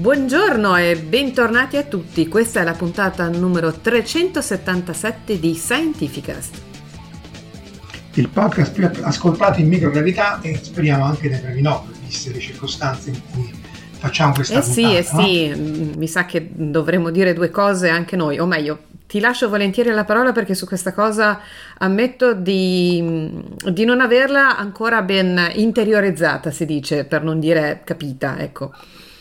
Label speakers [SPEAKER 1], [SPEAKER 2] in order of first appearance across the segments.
[SPEAKER 1] Buongiorno e bentornati a tutti, questa è la puntata numero 377 di Scientificast.
[SPEAKER 2] Il podcast più ascoltato in microgravità e speriamo anche dai premi Nobel, viste le circostanze in cui facciamo questa puntata.
[SPEAKER 1] Sì, mi sa che dovremmo dire due cose anche noi, o meglio, ti lascio volentieri la parola perché su questa cosa ammetto di non averla ancora ben interiorizzata, si dice, per non dire capita, ecco.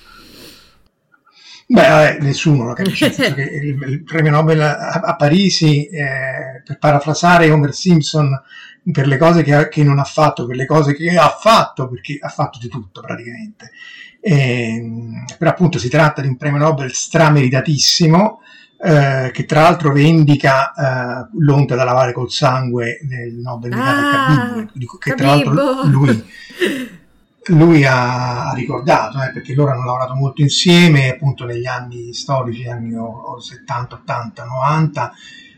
[SPEAKER 2] Beh, nessuno lo capisce, nel senso che il premio Nobel a Parisi, per parafrasare Homer Simpson, per le cose che non ha fatto, per le cose che ha fatto, perché ha fatto di tutto praticamente. Però appunto si tratta di un premio Nobel strameritatissimo, che tra l'altro vendica l'onta da lavare col sangue del Nobel dedicato a Khabib, che tra l'altro lui ha ricordato, perché loro hanno lavorato molto insieme appunto negli anni storici, anni 70, 80, 90,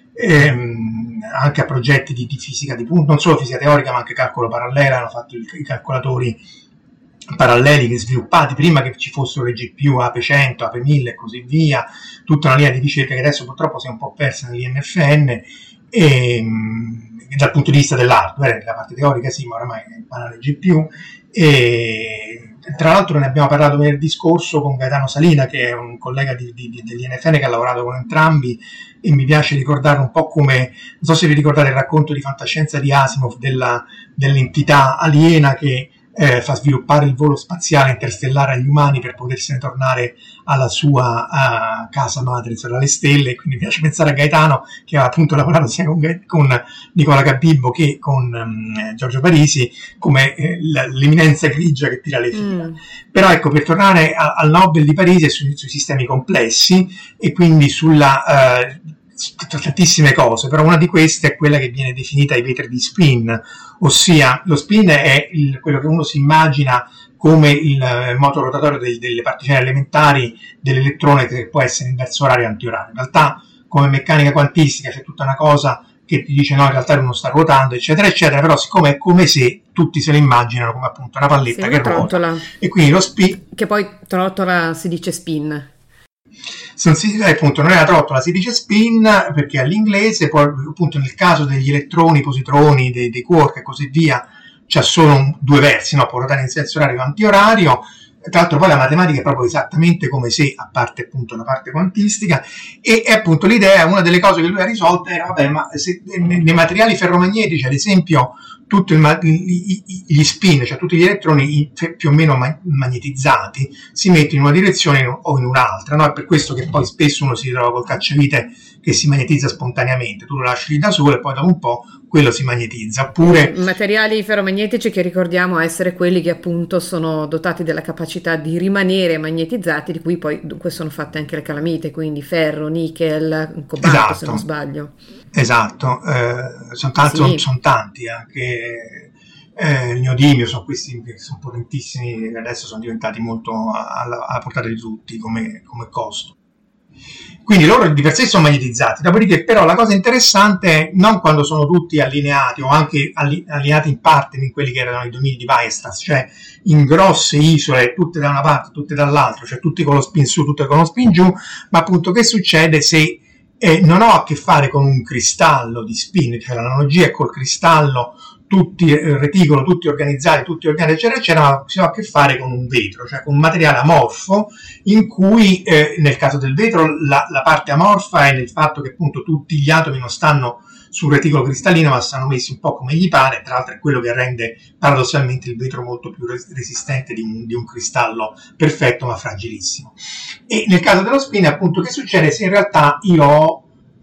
[SPEAKER 2] anche a progetti di fisica di punto, non solo fisica teorica ma anche calcolo parallelo. Hanno fatto i calcolatori paralleli che sviluppati prima che ci fossero le GPU AP100, AP1000 e così via, tutta una linea di ricerca che adesso purtroppo si è un po' persa nell'INFN, e dal punto di vista dell'hardware, la parte teorica sì, ma oramai è banale GPU. E tra l'altro ne abbiamo parlato venerdì scorso con Gaetano Salina, che è un collega dell'INFN che ha lavorato con entrambi, e mi piace ricordare un po' come, non so se vi ricordate il racconto di fantascienza di Asimov dell'entità aliena che fa sviluppare il volo spaziale interstellare agli umani per potersene tornare alla sua casa madre, cioè alle stelle. Quindi mi piace pensare a Gaetano, che ha appunto lavorato sia con Nicola Cabibbo che con Giorgio Parisi, come l'eminenza grigia che tira le fila. Però ecco, per tornare al Nobel di Parisi, è sui sistemi complessi e quindi tantissime cose, però una di queste è quella che viene definita i vetri di spin, ossia lo spin è quello che uno si immagina come il moto rotatorio delle particelle elementari dell'elettrone, che può essere in verso orario e antiorario. In realtà, come meccanica quantistica, c'è tutta una cosa che ti dice no, in realtà uno sta ruotando, eccetera eccetera, però siccome è come se tutti se lo immaginano come appunto una palletta che ruota, e quindi lo spin,
[SPEAKER 1] che poi trottola si dice spin.
[SPEAKER 2] Appunto non è la trottola, si dice spin perché all'inglese. Poi appunto nel caso degli elettroni, positroni, dei quark e così via, c'è solo due versi, no? Può ruotare in senso orario o antiorario. Tra l'altro poi la matematica è proprio esattamente come se, a parte appunto la parte quantistica, e appunto l'idea, una delle cose che lui ha risolto era, vabbè, ma se nei materiali ferromagnetici, ad esempio, tutti gli spin, cioè tutti gli elettroni più o meno magnetizzati, si mettono in una direzione o in un'altra, no? È per questo che poi spesso uno si ritrova col cacciavite che si magnetizza spontaneamente, tu lo lasci lì da solo e poi dopo un po' quello si magnetizza. Oppure
[SPEAKER 1] materiali ferromagnetici che ricordiamo essere quelli che appunto sono dotati della capacità di rimanere magnetizzati, di cui poi dunque sono fatte anche le calamite, quindi ferro, nichel, cobalto, esatto, se non sbaglio.
[SPEAKER 2] Esatto, sono tanti, anche il neodimio, sono questi che sono potentissimi, che adesso sono diventati molto alla portata di tutti come costo. Quindi loro di per sé sono magnetizzati, dopodiché però la cosa interessante è non quando sono tutti allineati o anche allineati in parte in quelli che erano i domini di Weierstrass, cioè in grosse isole, tutte da una parte, tutte dall'altra, cioè tutti con lo spin su, tutte con lo spin giù, ma appunto che succede se non ho a che fare con un cristallo di spin, cioè l'analogia è col cristallo, tutti il reticolo, tutti organizzati, eccetera eccetera, ma si ha a che fare con un vetro, cioè con un materiale amorfo, in cui nel caso del vetro la parte amorfa è nel fatto che appunto tutti gli atomi non stanno sul reticolo cristallino ma stanno messi un po' come gli pare. Tra l'altro è quello che rende paradossalmente il vetro molto più resistente di un cristallo perfetto ma fragilissimo. E nel caso dello spin, appunto, che succede se in realtà io ho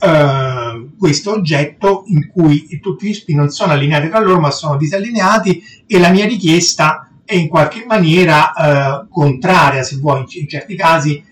[SPEAKER 2] questo oggetto in cui tutti gli spin non sono allineati tra loro ma sono disallineati, e la mia richiesta è in qualche maniera contraria, se vuoi, in certi casi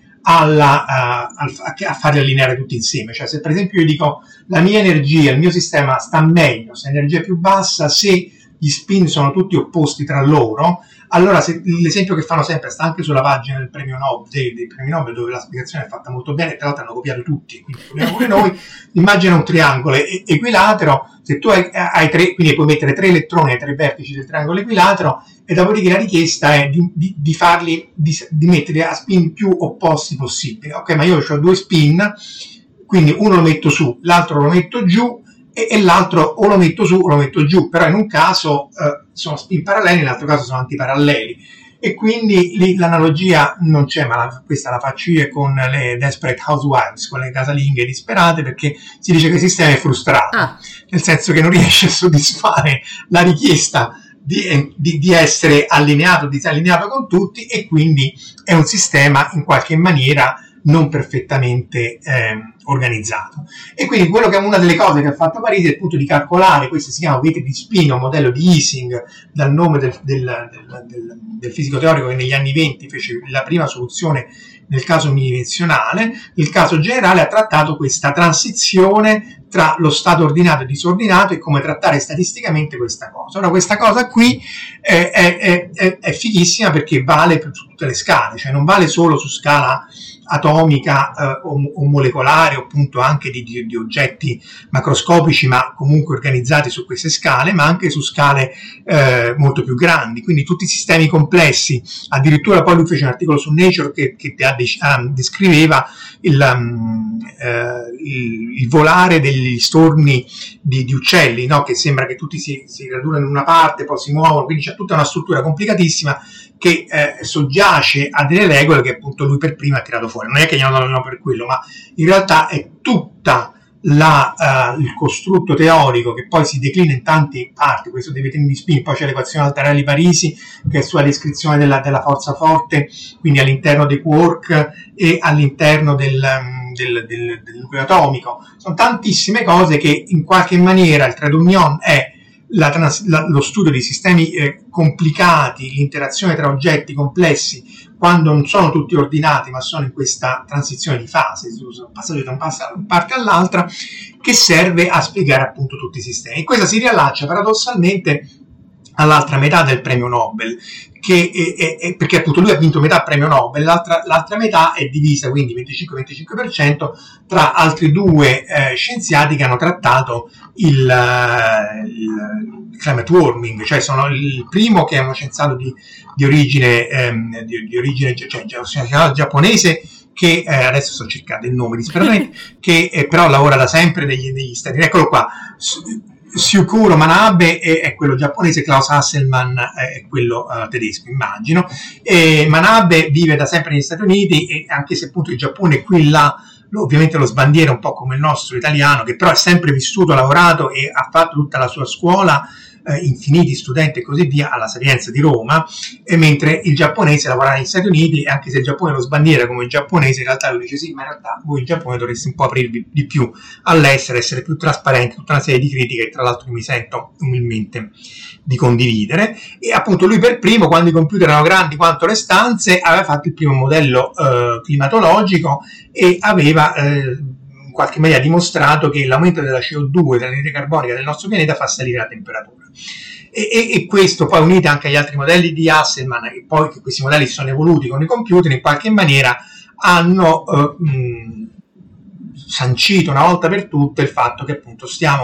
[SPEAKER 2] a farli allineare tutti insieme. Cioè, se per esempio io dico la mia energia, il mio sistema sta meglio se l'energia è più bassa se gli spin sono tutti opposti tra loro, allora l'esempio che fanno sempre sta anche sulla pagina del premio Nobel, dei premi Nobel, dove la spiegazione è fatta molto bene, tra l'altro hanno copiato tutti, quindi copiamo pure noi. Immagina un triangolo equilatero, se tu hai tre, quindi puoi mettere 3 elettroni ai 3 vertici del triangolo equilatero, e dopodiché la richiesta è di farli, di mettere a spin più opposti possibile. Ok, ma io ho 2 spin, quindi uno lo metto su, l'altro lo metto giù, e l'altro o lo metto su o lo metto giù, però in un caso sono spin paralleli, nell'altro caso sono antiparalleli, e quindi lì l'analogia non c'è, ma questa la faccio io con le Desperate Housewives, con le casalinghe disperate, perché si dice che il sistema è frustrato, nel senso che non riesce a soddisfare la richiesta di essere allineato, disallineato con tutti, e quindi è un sistema in qualche maniera non perfettamente organizzato. E quindi quello che è una delle cose che ha fatto Parisi è appunto di calcolare, questo si chiama weighted spin, un modello di Ising, dal nome del fisico teorico che negli anni 20 fece la prima soluzione nel caso unidimensionale. Il caso generale ha trattato questa transizione tra lo stato ordinato e disordinato e come trattare statisticamente questa cosa. Ora, questa cosa qui è fighissima perché vale per tutte le scale, cioè non vale solo su scala atomica o molecolare, o appunto anche di oggetti macroscopici ma comunque organizzati su queste scale, ma anche su scale molto più grandi, quindi tutti i sistemi complessi. Addirittura poi lui fece un articolo su Nature che descriveva il volare degli storni di uccelli, no? Che sembra che tutti si radunano in una parte, poi si muovono, quindi c'è tutta una struttura complicatissima che soggiace a delle regole che appunto lui per primo ha tirato fuori. Non è che gli hanno dato per quello, ma in realtà è tutta il costrutto teorico che poi si declina in tante parti. Questo dei vetrini di spin, poi c'è l'equazione Altarelli-Parisi che è sulla descrizione della forza forte, quindi all'interno dei quark e all'interno del nucleo atomico. Sono tantissime cose che in qualche maniera il trade union è lo studio di sistemi complicati, l'interazione tra oggetti complessi quando non sono tutti ordinati ma sono in questa transizione di fase, passaggio da una parte all'altra, che serve a spiegare appunto tutti i sistemi. E questa si riallaccia paradossalmente all'altra metà del premio Nobel, che perché appunto lui ha vinto metà premio Nobel, l'altra metà è divisa, quindi 25-25%, tra altri 2 scienziati che hanno trattato il climate warming, cioè sono il primo che è uno scienziato di origine cioè giapponese, che adesso sto cercando il nome disperatamente, che però lavora da sempre negli Stati Uniti. Eccolo qua, Syukuro Manabe è quello giapponese, Klaus Hasselmann è quello tedesco, immagino. E Manabe vive da sempre negli Stati Uniti, e anche se appunto il Giappone qui e là ovviamente lo sbandiera un po' come il nostro italiano, che però è sempre vissuto, lavorato e ha fatto tutta la sua scuola, infiniti studenti e così via, alla Sapienza di Roma, e mentre il giapponese lavora negli Stati Uniti, e anche se il Giappone lo sbandiera come il giapponese, in realtà lui dice sì, ma in realtà voi il Giappone dovreste un po' aprirvi di più all'estero, essere più trasparenti, tutta una serie di critiche che tra l'altro mi sento umilmente di condividere. E appunto lui per primo, quando i computer erano grandi quanto le stanze, aveva fatto il primo modello climatologico e aveva in qualche maniera dimostrato che l'aumento della CO2, dell'anidride carbonica del nostro pianeta, fa salire la temperatura. E questo poi, unito anche agli altri modelli di Hasselmann, e poi che questi modelli sono evoluti con i computer, in qualche maniera hanno sancito una volta per tutte il fatto che appunto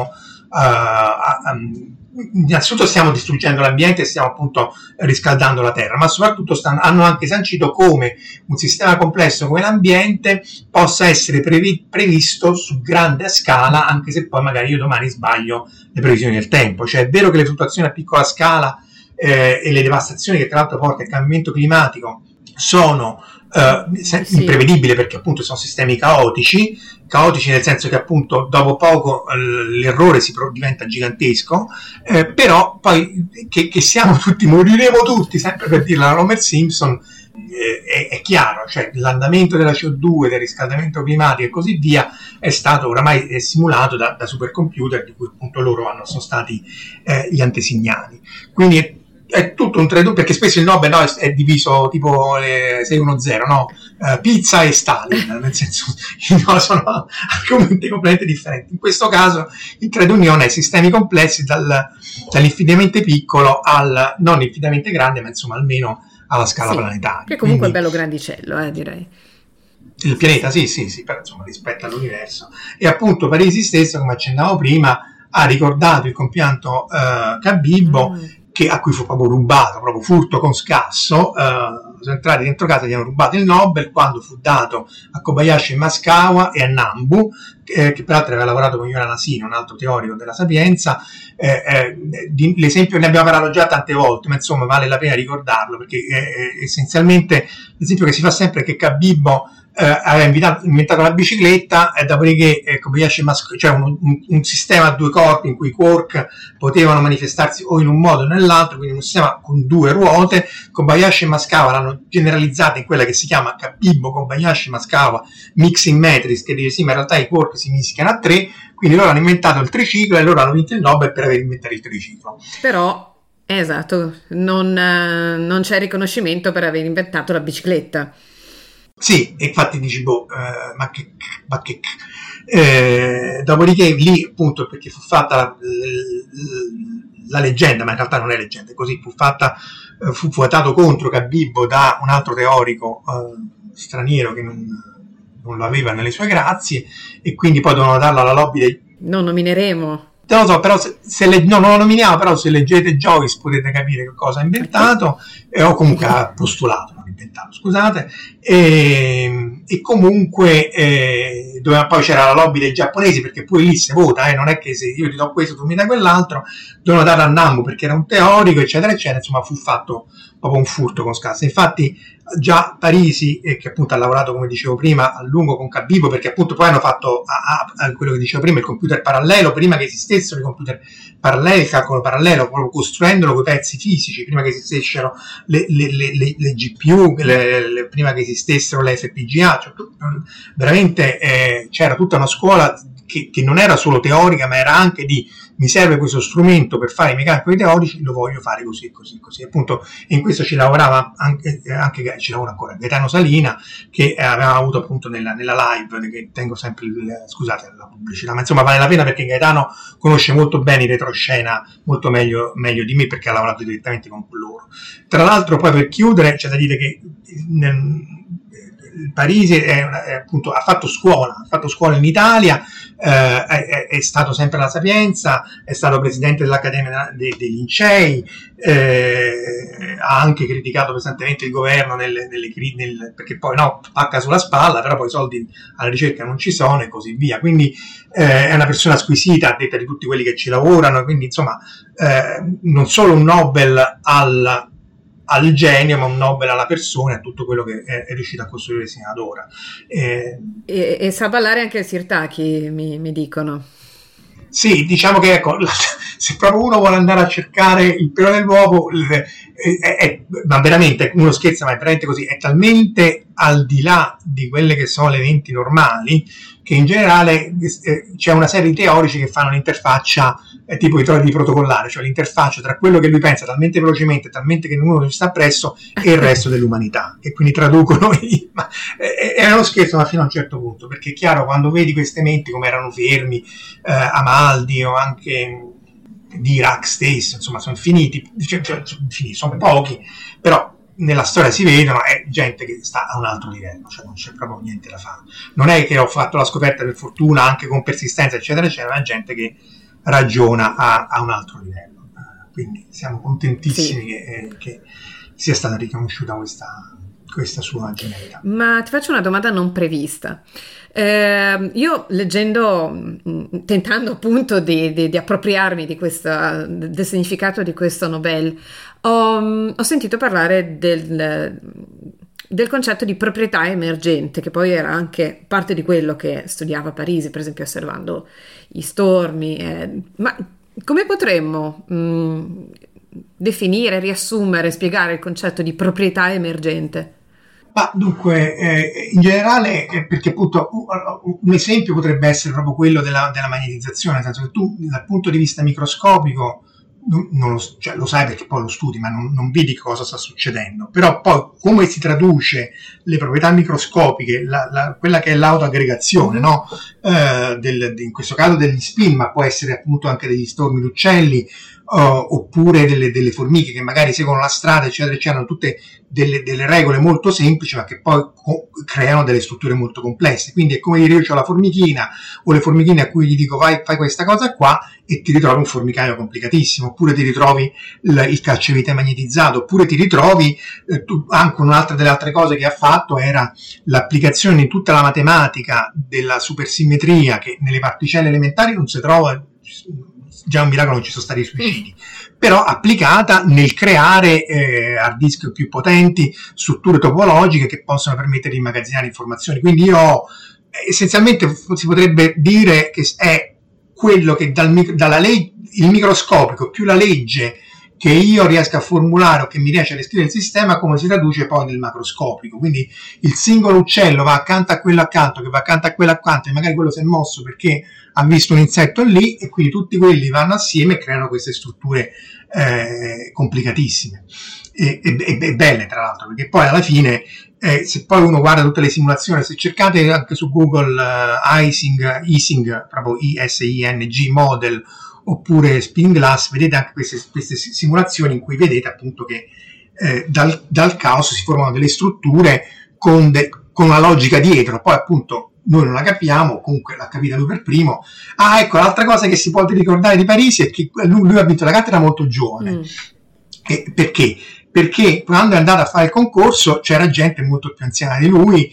[SPEAKER 2] innanzitutto stiamo distruggendo l'ambiente e stiamo appunto riscaldando la terra, ma soprattutto hanno anche sancito come un sistema complesso come l'ambiente possa essere previsto su grande scala, anche se poi magari io domani sbaglio le previsioni del tempo. Cioè è vero che le fluttuazioni a piccola scala e le devastazioni che tra l'altro porta il cambiamento climatico sono imprevedibili, perché appunto sono sistemi caotici nel senso che appunto dopo poco l'errore diventa gigantesco, però poi che siamo tutti, moriremo tutti, sempre per dirla la Homer Simpson, è chiaro, cioè l'andamento della CO2, del riscaldamento climatico e così via è stato oramai simulato da supercomputer, di cui appunto loro sono stati gli antesignani. Quindi è tutto un trade, perché spesso il Nobel, no, è diviso tipo 6-1-0, no? Pizza e Stalin, nel senso, no, sono argomenti completamente differenti. In questo caso il trade union è sistemi complessi dall'infinitamente piccolo al non infinitamente grande, ma insomma almeno alla scala planetaria.
[SPEAKER 1] Che comunque quindi, è bello grandicello, direi.
[SPEAKER 2] Il pianeta, sì, però insomma rispetto all'universo. E appunto Parisi stesso, come accennavo prima, ha ricordato il compianto Cabibbo, a cui fu proprio rubato, proprio furto con scasso. Sono entrati dentro casa, gli hanno rubato il Nobel quando fu dato a Kobayashi Maskawa e a Nambu, che peraltro aveva lavorato con Yoran Asino, un altro teorico della Sapienza. L'esempio ne abbiamo parlato già tante volte, ma insomma vale la pena ricordarlo, perché essenzialmente l'esempio che si fa sempre è che Cabibbo aveva inventato la bicicletta, e dopodiché Kobayashi Maskawa, cioè un sistema a due corpi in cui i quark potevano manifestarsi o in un modo o nell'altro, quindi un sistema con due ruote. Kobayashi e Maskawa l'hanno generalizzata in quella che si chiama Cabibbo-Kobayashi Maskawa Mixing Matrix, che dice sì, ma in realtà i quark si mischiano a tre, quindi loro hanno inventato il triciclo e loro hanno vinto il Nobel per aver inventato il triciclo.
[SPEAKER 1] Però esatto, non c'è riconoscimento per aver inventato la bicicletta.
[SPEAKER 2] Sì, e infatti dici, dopodiché lì appunto, perché fu fatta la leggenda, ma in realtà non è leggenda, così fu votato contro Cabibbo da un altro teorico straniero che non lo aveva nelle sue grazie, e quindi poi dovevano darla alla lobby
[SPEAKER 1] non nomineremo.
[SPEAKER 2] Non lo so, però non lo nominiamo, però se leggete Joyce potete capire che cosa ha inventato, o comunque ha postulato, non inventato, scusate, e comunque poi c'era la lobby dei giapponesi, perché pure lì si vota, non è che se io ti do questo tu mi dai quell'altro, dovevano dare a Nambu perché era un teorico, eccetera eccetera, insomma fu fatto proprio un furto con scasso. Infatti già Parisi, che appunto ha lavorato, come dicevo prima, a lungo con Cabibbo, perché appunto poi hanno fatto quello che dicevo prima, il computer parallelo, prima che esistessero i computer paralleli, il calcolo parallelo, proprio costruendolo con i pezzi fisici, prima che esistessero le GPU, prima che esistessero le FPGA, cioè, veramente c'era tutta una scuola che non era solo teorica, ma era anche di mi serve questo strumento per fare i miei calcoli teorici, lo voglio fare così. Appunto in questo ci lavorava anche ci lavora ancora Gaetano Salina, che aveva avuto appunto nella live, che tengo sempre scusate la pubblicità, ma insomma vale la pena, perché Gaetano conosce molto bene in retroscena, molto meglio di me, perché ha lavorato direttamente con loro. Tra l'altro, poi per chiudere, c'è da dire che Parisi appunto ha fatto scuola in Italia, è stato sempre alla Sapienza, è stato presidente dell'Accademia dei Lincei, ha anche criticato pesantemente il governo perché poi pacca sulla spalla, però poi i soldi alla ricerca non ci sono e così via, quindi è una persona squisita a detta di tutti quelli che ci lavorano, quindi insomma non solo un Nobel al genio, ma un Nobel alla persona, a tutto quello che è riuscito a costruire sino ad ora.
[SPEAKER 1] E sa ballare anche il Sirtaki, mi dicono.
[SPEAKER 2] Sì, diciamo che ecco, se proprio uno vuole andare a cercare il pelo nell'uovo, ma veramente uno scherza, ma è veramente così, è talmente al di là di quelle che sono le lenti normali, che in generale c'è una serie di teorici che fanno un'interfaccia tipo i di protocollare, cioè l'interfaccia tra quello che lui pensa talmente velocemente, talmente che uno ci sta appresso, e il resto dell'umanità, che quindi traducono è uno scherzo, ma fino a un certo punto, perché è chiaro, quando vedi queste menti come erano Fermi, Amaldi o anche Dirac stesso, insomma sono finiti, sono pochi, però nella storia si vedono, è gente che sta a un altro livello, cioè non c'è proprio niente da fare. Non è che ho fatto la scoperta per fortuna, anche con persistenza, eccetera, eccetera, ma è gente che ragiona a un altro livello. Quindi siamo contentissimi che sia stata riconosciuta questa sua genialità.
[SPEAKER 1] Ma ti faccio una domanda non prevista. Io leggendo, tentando appunto di appropriarmi del significato di questo Nobel, ho sentito parlare del concetto di proprietà emergente, che poi era anche parte di quello che studiava Parisi, per esempio osservando i stormi. Ma come potremmo definire, riassumere, spiegare il concetto di proprietà emergente?
[SPEAKER 2] Ma dunque, in generale, perché appunto un esempio potrebbe essere proprio quello della magnetizzazione, nel senso che tu dal punto di vista microscopico cioè, lo sai perché poi lo studi, ma non vedi cosa sta succedendo. Però poi come si traduce le proprietà microscopiche, quella che è l'autoaggregazione, no? In questo caso degli spin, ma può essere appunto anche degli stormi d'uccelli, oppure delle formiche che magari seguono la strada, eccetera, eccetera, hanno tutte delle regole molto semplici, ma che poi creano delle strutture molto complesse. Quindi è come dire, io ho la formichina o le formichine a cui gli dico fai questa cosa qua, e ti ritrovi un formicaio complicatissimo, oppure ti ritrovi il cacciavite magnetizzato, oppure ti ritrovi anche un'altra delle altre cose che ha fatto era l'applicazione di tutta la matematica della supersimmetria, che nelle particelle elementari non si trova. Già un miracolo non ci sono stati i suicidi, però applicata nel creare hard disk più potenti, strutture topologiche che possono permettere di immagazzinare informazioni. Quindi io essenzialmente si potrebbe dire che è quello che il microscopico più la legge che io riesco a formulare o che mi riesce a descrivere il sistema, come si traduce poi nel macroscopico. Quindi il singolo uccello va accanto a quello accanto, che va accanto a quello accanto, e magari quello si è mosso perché ha visto un insetto lì, e quindi tutti quelli vanno assieme e creano queste strutture complicatissime e belle, tra l'altro, perché poi alla fine se poi uno guarda tutte le simulazioni, se cercate anche su Google Ising, proprio ISING model, oppure Spin Glass, vedete anche queste simulazioni in cui vedete appunto che dal caos si formano delle strutture con una logica dietro. Poi appunto noi non la capiamo, comunque l'ha capita lui per primo. Ecco, l'altra cosa che si può ricordare di Parisi è che lui ha vinto la cattedra molto giovane. Perché? Perché quando è andato a fare il concorso c'era gente molto più anziana di lui,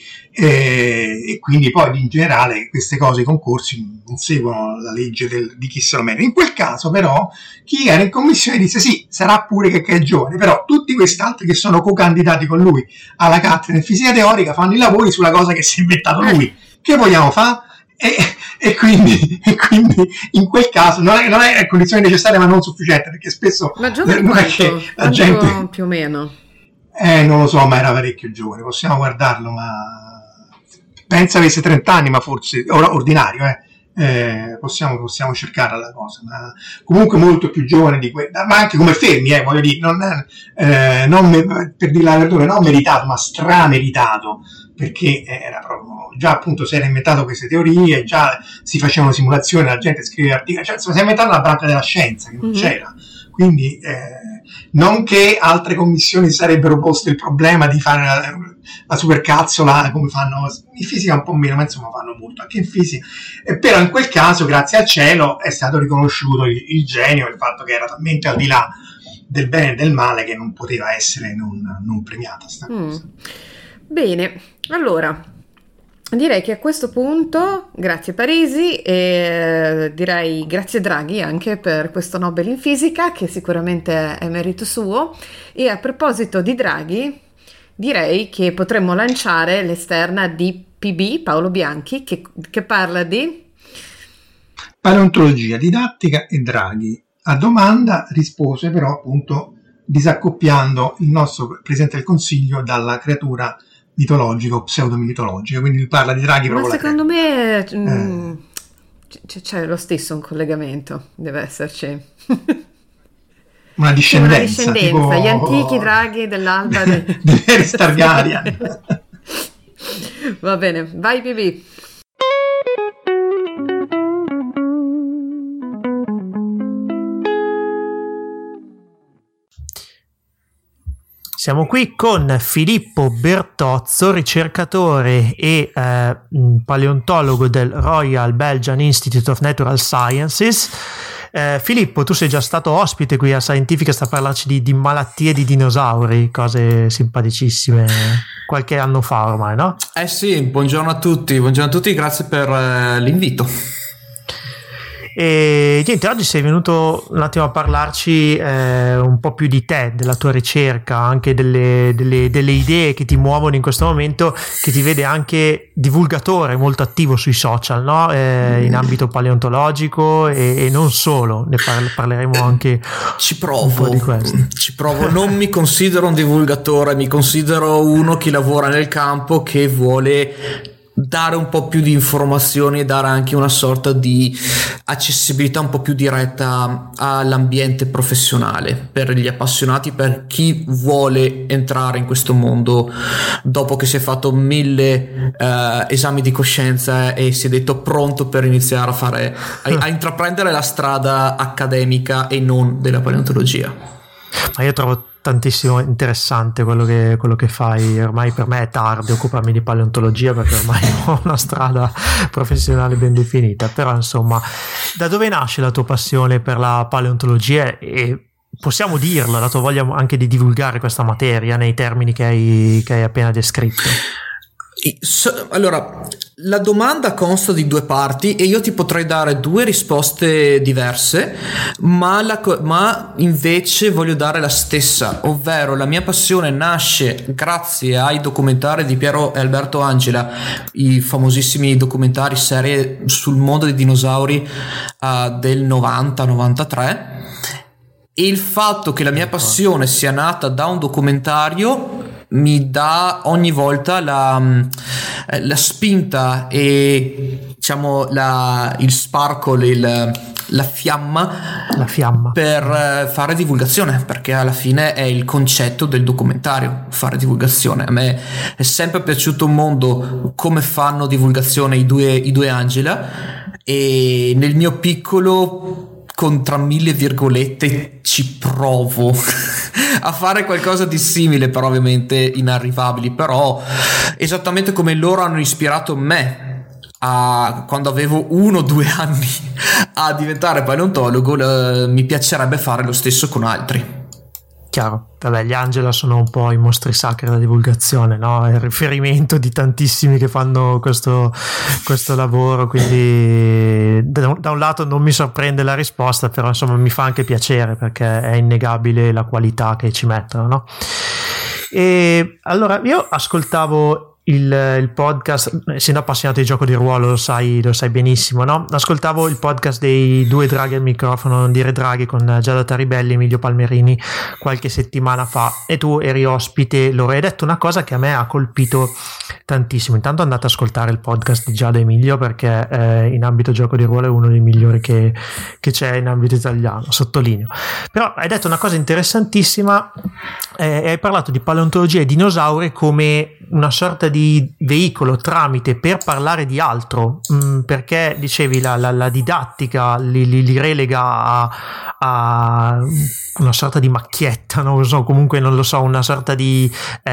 [SPEAKER 2] e quindi poi in generale queste cose, i concorsi non seguono la legge di chi se lo merita. In quel caso però chi era in commissione disse sì, sarà pure che è giovane, però tutti quest'altri che sono co-candidati con lui alla cattedra in fisica teorica fanno i lavori sulla cosa che si è inventato lui. Che vogliamo fare? E quindi in quel caso non è condizione necessaria ma non sufficiente, perché spesso
[SPEAKER 1] ma giovane
[SPEAKER 2] non è che la gente
[SPEAKER 1] più o meno
[SPEAKER 2] non lo so, ma era parecchio giovane, possiamo guardarlo, ma pensa avesse 30 anni, ma forse ordinario, possiamo cercare la cosa, ma comunque molto più giovane di ma anche come Fermi, voglio dire, per dire la verità, non meritato, ma strameritato, perché era proprio, già appunto si era inventato queste teorie, già si facevano simulazioni, la gente scriveva articoli, cioè si è inventata una branca della scienza che non c'era. Quindi non che altre commissioni sarebbero poste il problema di fare la supercazzola come fanno in fisica, un po' meno, ma insomma fanno molto anche in fisica, però in quel caso grazie al cielo è stato riconosciuto il genio, il fatto che era talmente al di là del bene e del male che non poteva essere non premiata sta cosa.
[SPEAKER 1] Bene, allora direi che a questo punto grazie Parisi e direi grazie Draghi anche per questo Nobel in fisica, che sicuramente è merito suo. E a proposito di Draghi, direi che potremmo lanciare l'esterna di PB Paolo Bianchi che parla di
[SPEAKER 2] paleontologia didattica e Draghi. A domanda rispose però appunto disaccoppiando il nostro Presidente del Consiglio dalla creatura mitologica o pseudo-mitologica, quindi parla di Draghi proprio.
[SPEAKER 1] Ma secondo me c'è lo stesso un collegamento, deve esserci
[SPEAKER 2] una discendenza tipo
[SPEAKER 1] gli antichi draghi dell'alba
[SPEAKER 2] di Aerys Targaryen.
[SPEAKER 1] Va bene, vai PB.
[SPEAKER 3] Siamo qui con Filippo Bertozzo, ricercatore e paleontologo del Royal Belgian Institute of Natural Sciences. Filippo, tu sei già stato ospite qui a Scientificast a parlarci di malattie di dinosauri, cose simpaticissime, qualche anno fa ormai, no?
[SPEAKER 4] Sì, buongiorno a tutti, grazie per l'invito.
[SPEAKER 3] E niente, oggi sei venuto un attimo a parlarci un po' più di te, della tua ricerca, anche delle idee che ti muovono in questo momento, che ti vede anche divulgatore molto attivo sui social, no? In ambito paleontologico e non solo, ne parleremo anche un po' di questo.
[SPEAKER 4] Ci provo, non mi considero un divulgatore, mi considero uno che lavora nel campo, che vuole dare un po' più di informazioni e dare anche una sorta di accessibilità un po' più diretta all'ambiente professionale per gli appassionati, per chi vuole entrare in questo mondo dopo che si è fatto 1000 esami di coscienza e si è detto pronto per iniziare a intraprendere la strada accademica e non della paleontologia.
[SPEAKER 3] Ma io trovo tantissimo interessante quello che fai. Ormai per me è tardi occuparmi di paleontologia perché ormai ho una strada professionale ben definita, però insomma, da dove nasce la tua passione per la paleontologia e possiamo dirlo, la tua voglia anche di divulgare questa materia nei termini che hai appena descritto?
[SPEAKER 4] Allora, la domanda consta di 2 parti e io ti potrei dare 2 risposte diverse, ma invece voglio dare la stessa, ovvero la mia passione nasce grazie ai documentari di Piero e Alberto Angela, i famosissimi documentari serie sul mondo dei dinosauri del 90-93, e il fatto che la mia passione sia nata da un documentario mi dà ogni volta la spinta e diciamo il sparkle, la fiamma per fare divulgazione, perché alla fine è il concetto del documentario, fare divulgazione. A me è sempre piaciuto un mondo come fanno divulgazione i due Angela, e nel mio piccolo, con tra 1000 virgolette, ci provo a fare qualcosa di simile, però ovviamente inarrivabili, però esattamente come loro hanno ispirato me quando avevo 1 o 2 anni a diventare paleontologo, mi piacerebbe fare lo stesso con altri.
[SPEAKER 3] Chiaro, vabbè, gli Angela sono un po' i mostri sacri della divulgazione, no? È il riferimento di tantissimi che fanno questo lavoro, quindi da un lato non mi sorprende la risposta, però insomma mi fa anche piacere perché è innegabile la qualità che ci mettono, no? E allora io ascoltavo il podcast, essendo appassionato di gioco di ruolo, lo sai benissimo, no? Ascoltavo il podcast dei 2 draghi al microfono, non dire draghi, con Giada Taribelli e Emilio Palmerini qualche settimana fa, e tu eri ospite loro. Hai detto una cosa che a me ha colpito tantissimo. Intanto andate ad ascoltare il podcast di Giada e Emilio, perché in ambito gioco di ruolo è uno dei migliori che c'è in ambito italiano, sottolineo. Però hai detto una cosa interessantissima, hai parlato di paleontologia e dinosauri come una sorta di veicolo, tramite per parlare di altro, perché dicevi la didattica li relega a una sorta di macchietta, non lo so, comunque non lo so, una sorta di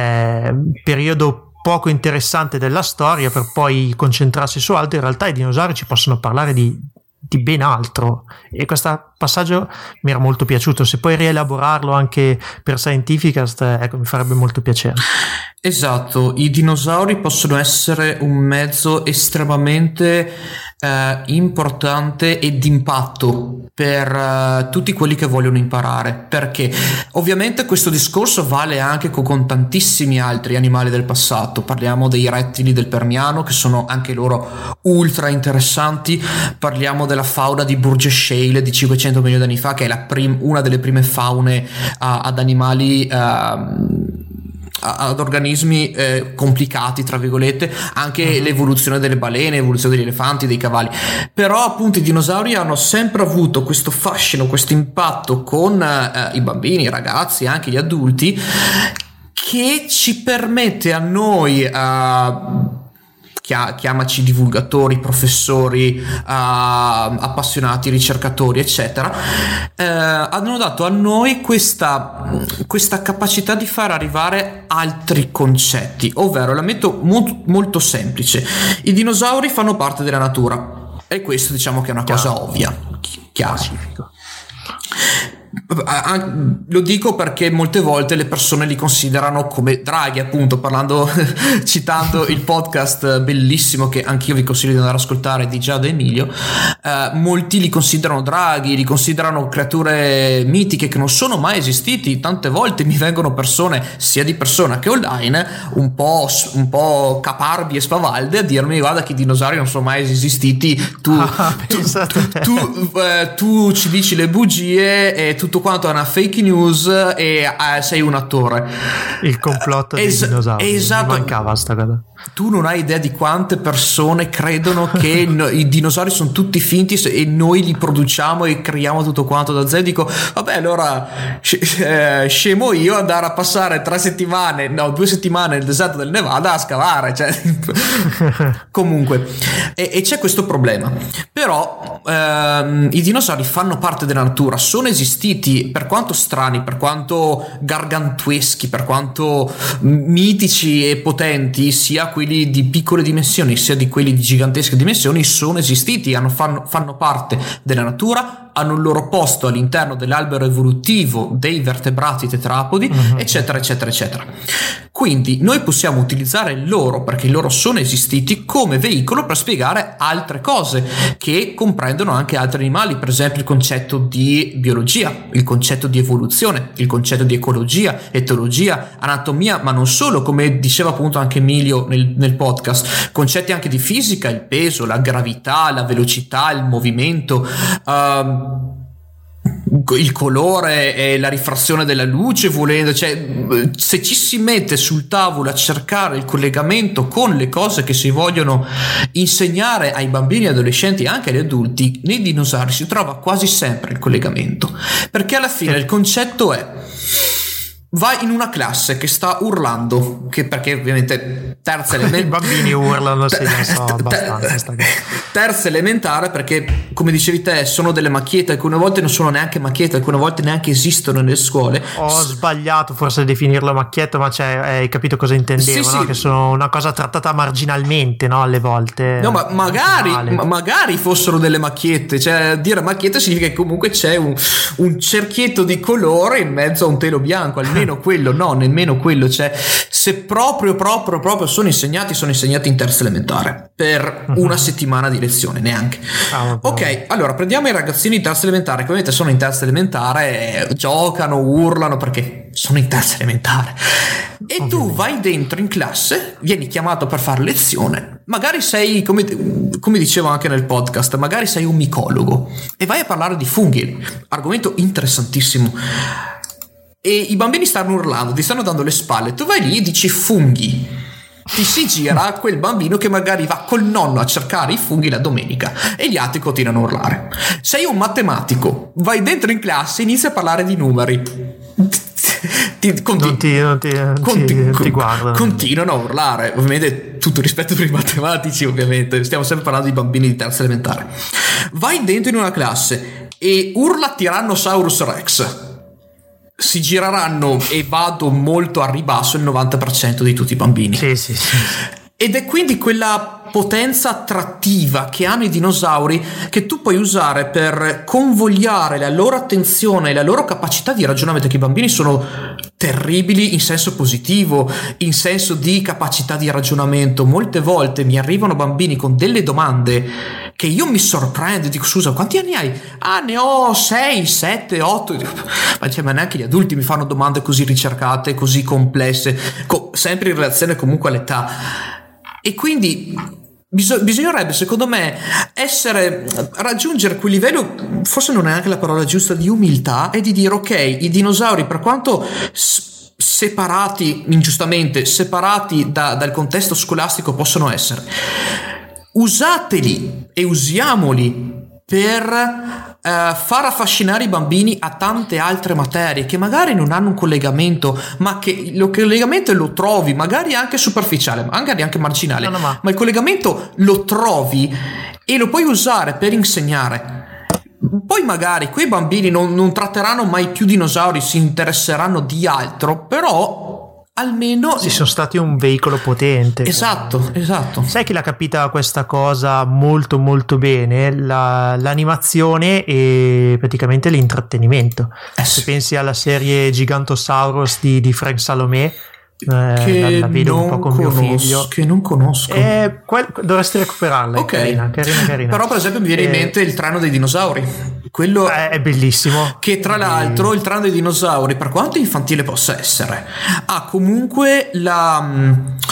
[SPEAKER 3] periodo poco interessante della storia per poi concentrarsi su altro. In realtà i dinosauri ci possono parlare di ben altro, e questo passaggio mi era molto piaciuto. Se puoi rielaborarlo anche per Scientificast, ecco, mi farebbe molto piacere.
[SPEAKER 4] Esatto, i dinosauri possono essere un mezzo estremamente importante e d'impatto per tutti quelli che vogliono imparare, perché ovviamente questo discorso vale anche con tantissimi altri animali del passato. Parliamo dei rettili del Permiano, che sono anche loro ultra interessanti, parliamo della fauna di Burgess Shale di 500 milioni di anni fa, che è una delle prime faune ad animali ad organismi complicati, tra virgolette, anche l'evoluzione delle balene, l'evoluzione degli elefanti, dei cavalli. Però appunto i dinosauri hanno sempre avuto questo fascino, questo impatto con i bambini, i ragazzi, anche gli adulti, che ci permette a noi, chiamaci divulgatori, professori, appassionati, ricercatori, eccetera, hanno dato a noi questa capacità di far arrivare altri concetti, ovvero, la metto molto semplice: i dinosauri fanno parte della natura, e questo diciamo che è una cosa ovvia, chiaro. Lo dico perché molte volte le persone li considerano come draghi, appunto, citando il podcast bellissimo che anch'io vi consiglio di andare ad ascoltare, di Giada e Emilio. Molti li considerano draghi, li considerano creature mitiche che non sono mai esistiti. Tante volte mi vengono persone, sia di persona che online, un po' caparbi e spavalde, a dirmi: guarda che i dinosauri non sono mai esistiti, tu ci dici le bugie e tutto tutto quanto è una fake news e sei un attore.
[SPEAKER 3] Il complotto dei dinosauri.
[SPEAKER 4] Esatto.
[SPEAKER 3] Mancava sta cosa.
[SPEAKER 4] Tu non hai idea di quante persone credono che i dinosauri sono tutti finti e noi li produciamo e creiamo tutto quanto da zero. Dico, vabbè, allora scemo io andare a passare 2 settimane nel deserto del Nevada a scavare, cioè. Comunque e c'è questo problema, però i dinosauri fanno parte della natura, sono esistiti, per quanto strani, per quanto gargantueschi, per quanto mitici e potenti, sia quelli di piccole dimensioni sia di quelli di gigantesche dimensioni, sono esistiti, fanno parte della natura, hanno il loro posto all'interno dell'albero evolutivo dei vertebrati tetrapodi, eccetera eccetera eccetera. Quindi noi possiamo utilizzare loro, perché loro sono esistiti, come veicolo per spiegare altre cose che comprendono anche altri animali, per esempio il concetto di biologia, il concetto di evoluzione, il concetto di ecologia, etologia, anatomia, ma non solo, come diceva appunto anche Emilio nel podcast, concetti anche di fisica, il peso, la gravità, la velocità, il movimento, il colore e la rifrazione della luce, volendo, cioè se ci si mette sul tavolo a cercare il collegamento con le cose che si vogliono insegnare ai bambini, adolescenti e anche agli adulti, nei dinosauri si trova quasi sempre il collegamento, perché alla fine il concetto è: vai in una classe che sta urlando, perché ovviamente terza elementare
[SPEAKER 3] i bambini urlano, sì, non so abbastanza.
[SPEAKER 4] Terza elementare, perché come dicevi te sono delle macchiette, alcune volte non sono neanche macchiette, alcune volte neanche esistono nelle scuole.
[SPEAKER 3] Ho sbagliato forse a definirlo macchietta, ma hai capito cosa intendevo,
[SPEAKER 4] sì,
[SPEAKER 3] no?
[SPEAKER 4] Sì.
[SPEAKER 3] Che sono una cosa trattata marginalmente, no? Alle volte.
[SPEAKER 4] No, ma magari fossero delle macchiette, cioè dire macchietta significa che comunque c'è un cerchietto di colore in mezzo a un telo bianco, almeno quello, no, nemmeno quello, cioè se proprio sono insegnati in terza elementare per una settimana di lezione, neanche. Ok, allora prendiamo i ragazzini in terza elementare, che ovviamente sono in terza elementare, giocano, urlano perché sono in terza elementare, e tu vai dentro in classe, vieni chiamato per fare lezione, magari sei, come dicevo anche nel podcast, magari sei un micologo e vai a parlare di funghi, argomento interessantissimo, e i bambini stanno urlando, ti stanno dando le spalle, tu vai lì e dici funghi, ti si gira quel bambino che magari va col nonno a cercare i funghi la domenica e gli altri continuano a urlare. Sei un matematico, vai dentro in classe e inizi a parlare di numeri, non ti guardano, continuano a urlare, ovviamente tutto rispetto per i matematici, ovviamente stiamo sempre parlando di bambini di terza elementare. Vai dentro in una classe e urla Tyrannosaurus Rex, si gireranno, e vado molto a ribasso, il 90% di tutti i bambini. Sì. Ed è quindi quella potenza attrattiva che hanno i dinosauri che tu puoi usare per convogliare la loro attenzione e la loro capacità di ragionamento, che i bambini sono terribili in senso positivo, in senso di capacità di ragionamento. Molte volte mi arrivano bambini con delle domande che io mi sorprendo, dico scusa, quanti anni hai? Ne ho 6, 7, 8, ma neanche gli adulti mi fanno domande così ricercate, così complesse, sempre in relazione comunque all'età. E quindi bisognerebbe, secondo me, raggiungere quel livello, forse non è neanche la parola giusta, di umiltà, e di dire ok, i dinosauri, per quanto ingiustamente separati dal contesto scolastico possono essere, usateli e usiamoli per far affascinare i bambini a tante altre materie che magari non hanno un collegamento, ma che lo collegamento lo trovi magari anche superficiale, magari anche marginale, ma il collegamento lo trovi e lo puoi usare per insegnare. Poi magari quei bambini non tratteranno mai più dinosauri, si interesseranno di altro, però almeno
[SPEAKER 3] sono stati un veicolo potente.
[SPEAKER 4] Esatto.
[SPEAKER 3] Sai chi l'ha capita questa cosa molto molto bene? L'animazione e praticamente l'intrattenimento. Se pensi alla serie Gigantosaurus di Frank Salomé, la vedo un po' con mio figlio,
[SPEAKER 4] che non conosco,
[SPEAKER 3] dovresti recuperarla.
[SPEAKER 4] Okay.
[SPEAKER 3] Carina.
[SPEAKER 4] Però per esempio mi viene in mente il treno dei dinosauri, quello
[SPEAKER 3] è bellissimo,
[SPEAKER 4] che tra l'altro il treno dei dinosauri, per quanto infantile possa essere, ha comunque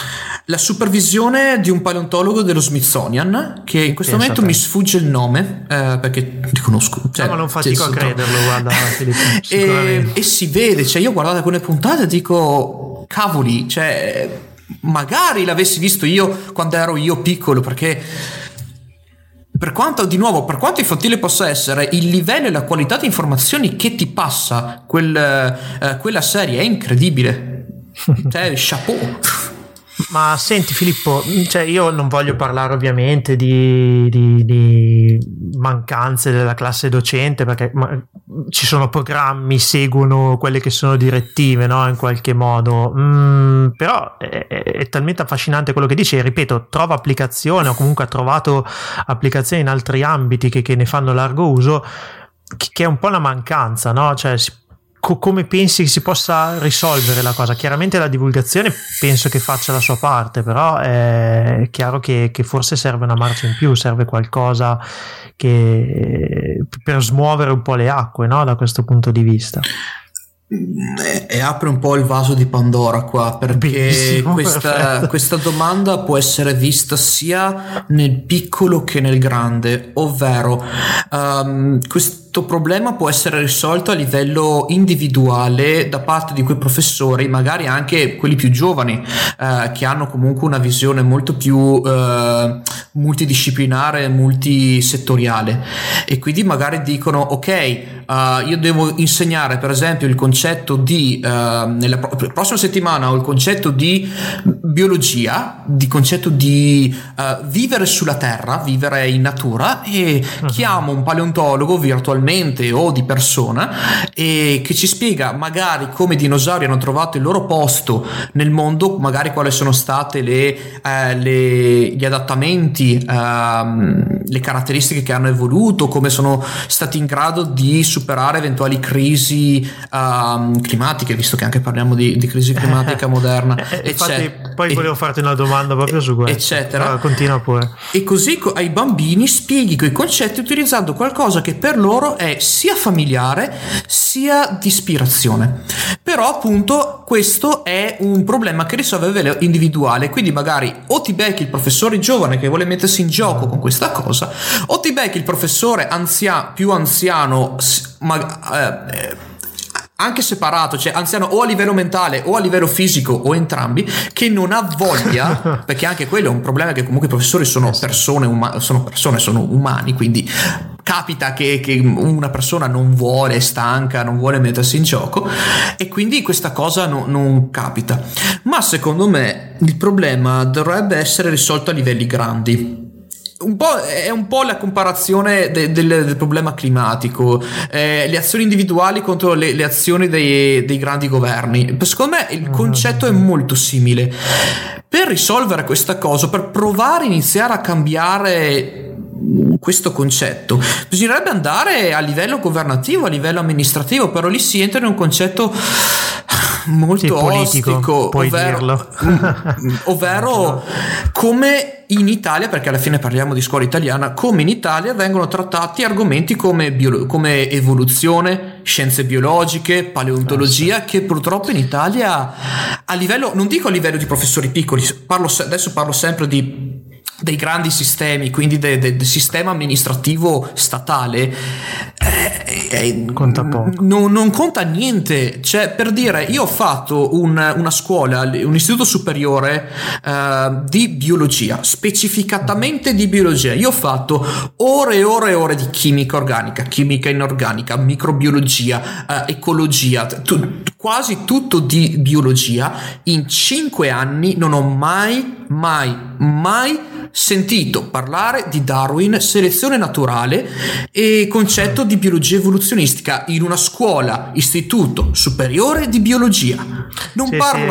[SPEAKER 4] la supervisione di un paleontologo dello Smithsonian, che in questo momento mi sfugge il nome, perché li conosco.
[SPEAKER 3] Ma non fatico a crederlo, guarda,
[SPEAKER 4] e si vede, cioè io guardate alcune puntate e dico, cavoli, cioè magari l'avessi visto io quando ero io piccolo, perché per quanto infantile possa essere, il livello e la qualità di informazioni che ti passa quella serie è incredibile. Cioè, chapeau.
[SPEAKER 3] Ma senti Filippo, cioè io non voglio parlare ovviamente di mancanze della classe docente, perché ci sono programmi, seguono quelle che sono direttive, no? In qualche modo, però è talmente affascinante quello che dici, e ripeto, trova applicazione, o comunque ha trovato applicazioni in altri ambiti che ne fanno largo uso, che è un po' una mancanza, no? Cioè come pensi che si possa risolvere la cosa? Chiaramente la divulgazione penso che faccia la sua parte, però è chiaro che forse serve una marcia in più, serve qualcosa per smuovere un po' le acque, no? Da questo punto di vista.
[SPEAKER 4] E apre un po' il vaso di Pandora qua, perché questa domanda può essere vista sia nel piccolo che nel grande, ovvero questo problema può essere risolto a livello individuale da parte di quei professori, magari anche quelli più giovani, che hanno comunque una visione molto più multidisciplinare, multisettoriale, e quindi magari dicono ok, io devo insegnare per esempio il concetto di nella prossima settimana ho il concetto di biologia, di concetto di vivere sulla terra, vivere in natura, e chiamo un paleontologo virtualmente o di persona, e che ci spiega magari come i dinosauri hanno trovato il loro posto nel mondo, magari quali sono state gli adattamenti, le caratteristiche che hanno evoluto, come sono stati in grado di superare eventuali crisi climatiche, visto che anche parliamo di crisi climatica moderna,
[SPEAKER 3] infatti poi volevo farti una domanda proprio su questo,
[SPEAKER 4] eccetera.
[SPEAKER 3] Continua pure.
[SPEAKER 4] E così ai bambini spieghi quei concetti utilizzando qualcosa che per loro è sia familiare sia di ispirazione. Però appunto questo è un problema che risolve a livello individuale, quindi magari o ti becchi il professore giovane che vuole mettersi in gioco con questa cosa, o ti becchi il professore più anziano, anche separato, cioè anziano o a livello mentale o a livello fisico o entrambi, che non ha voglia, perché anche quello è un problema, che comunque i professori sono sono umani, quindi capita che una persona non vuole, è stanca, non vuole mettersi in gioco, e quindi questa cosa non capita. Ma secondo me il problema dovrebbe essere risolto a livelli grandi. È un po' la comparazione del problema climatico, le azioni individuali contro le azioni dei grandi governi. Secondo me il concetto è molto simile. Per risolvere questa cosa, per provare a iniziare a cambiare questo concetto, bisognerebbe andare a livello governativo, a livello amministrativo, però lì si entra in un concetto molto politico, ovvero come in Italia, perché alla fine parliamo di scuola italiana, come in Italia vengono trattati argomenti come evoluzione, scienze biologiche, paleontologia, che purtroppo in Italia a livello, non dico a livello di professori piccoli, adesso parlo sempre dei grandi sistemi, quindi del sistema amministrativo statale,
[SPEAKER 3] conta poco.
[SPEAKER 4] Non conta niente. Cioè, per dire, io ho fatto una scuola, un istituto superiore di biologia, specificatamente di biologia. Io ho fatto ore e ore e ore di chimica organica, chimica inorganica, microbiologia, ecologia, quasi tutto di biologia. In 5 anni non ho mai sentito parlare di Darwin, selezione naturale e concetto di biologia evoluzionistica in una scuola, istituto superiore di biologia. Non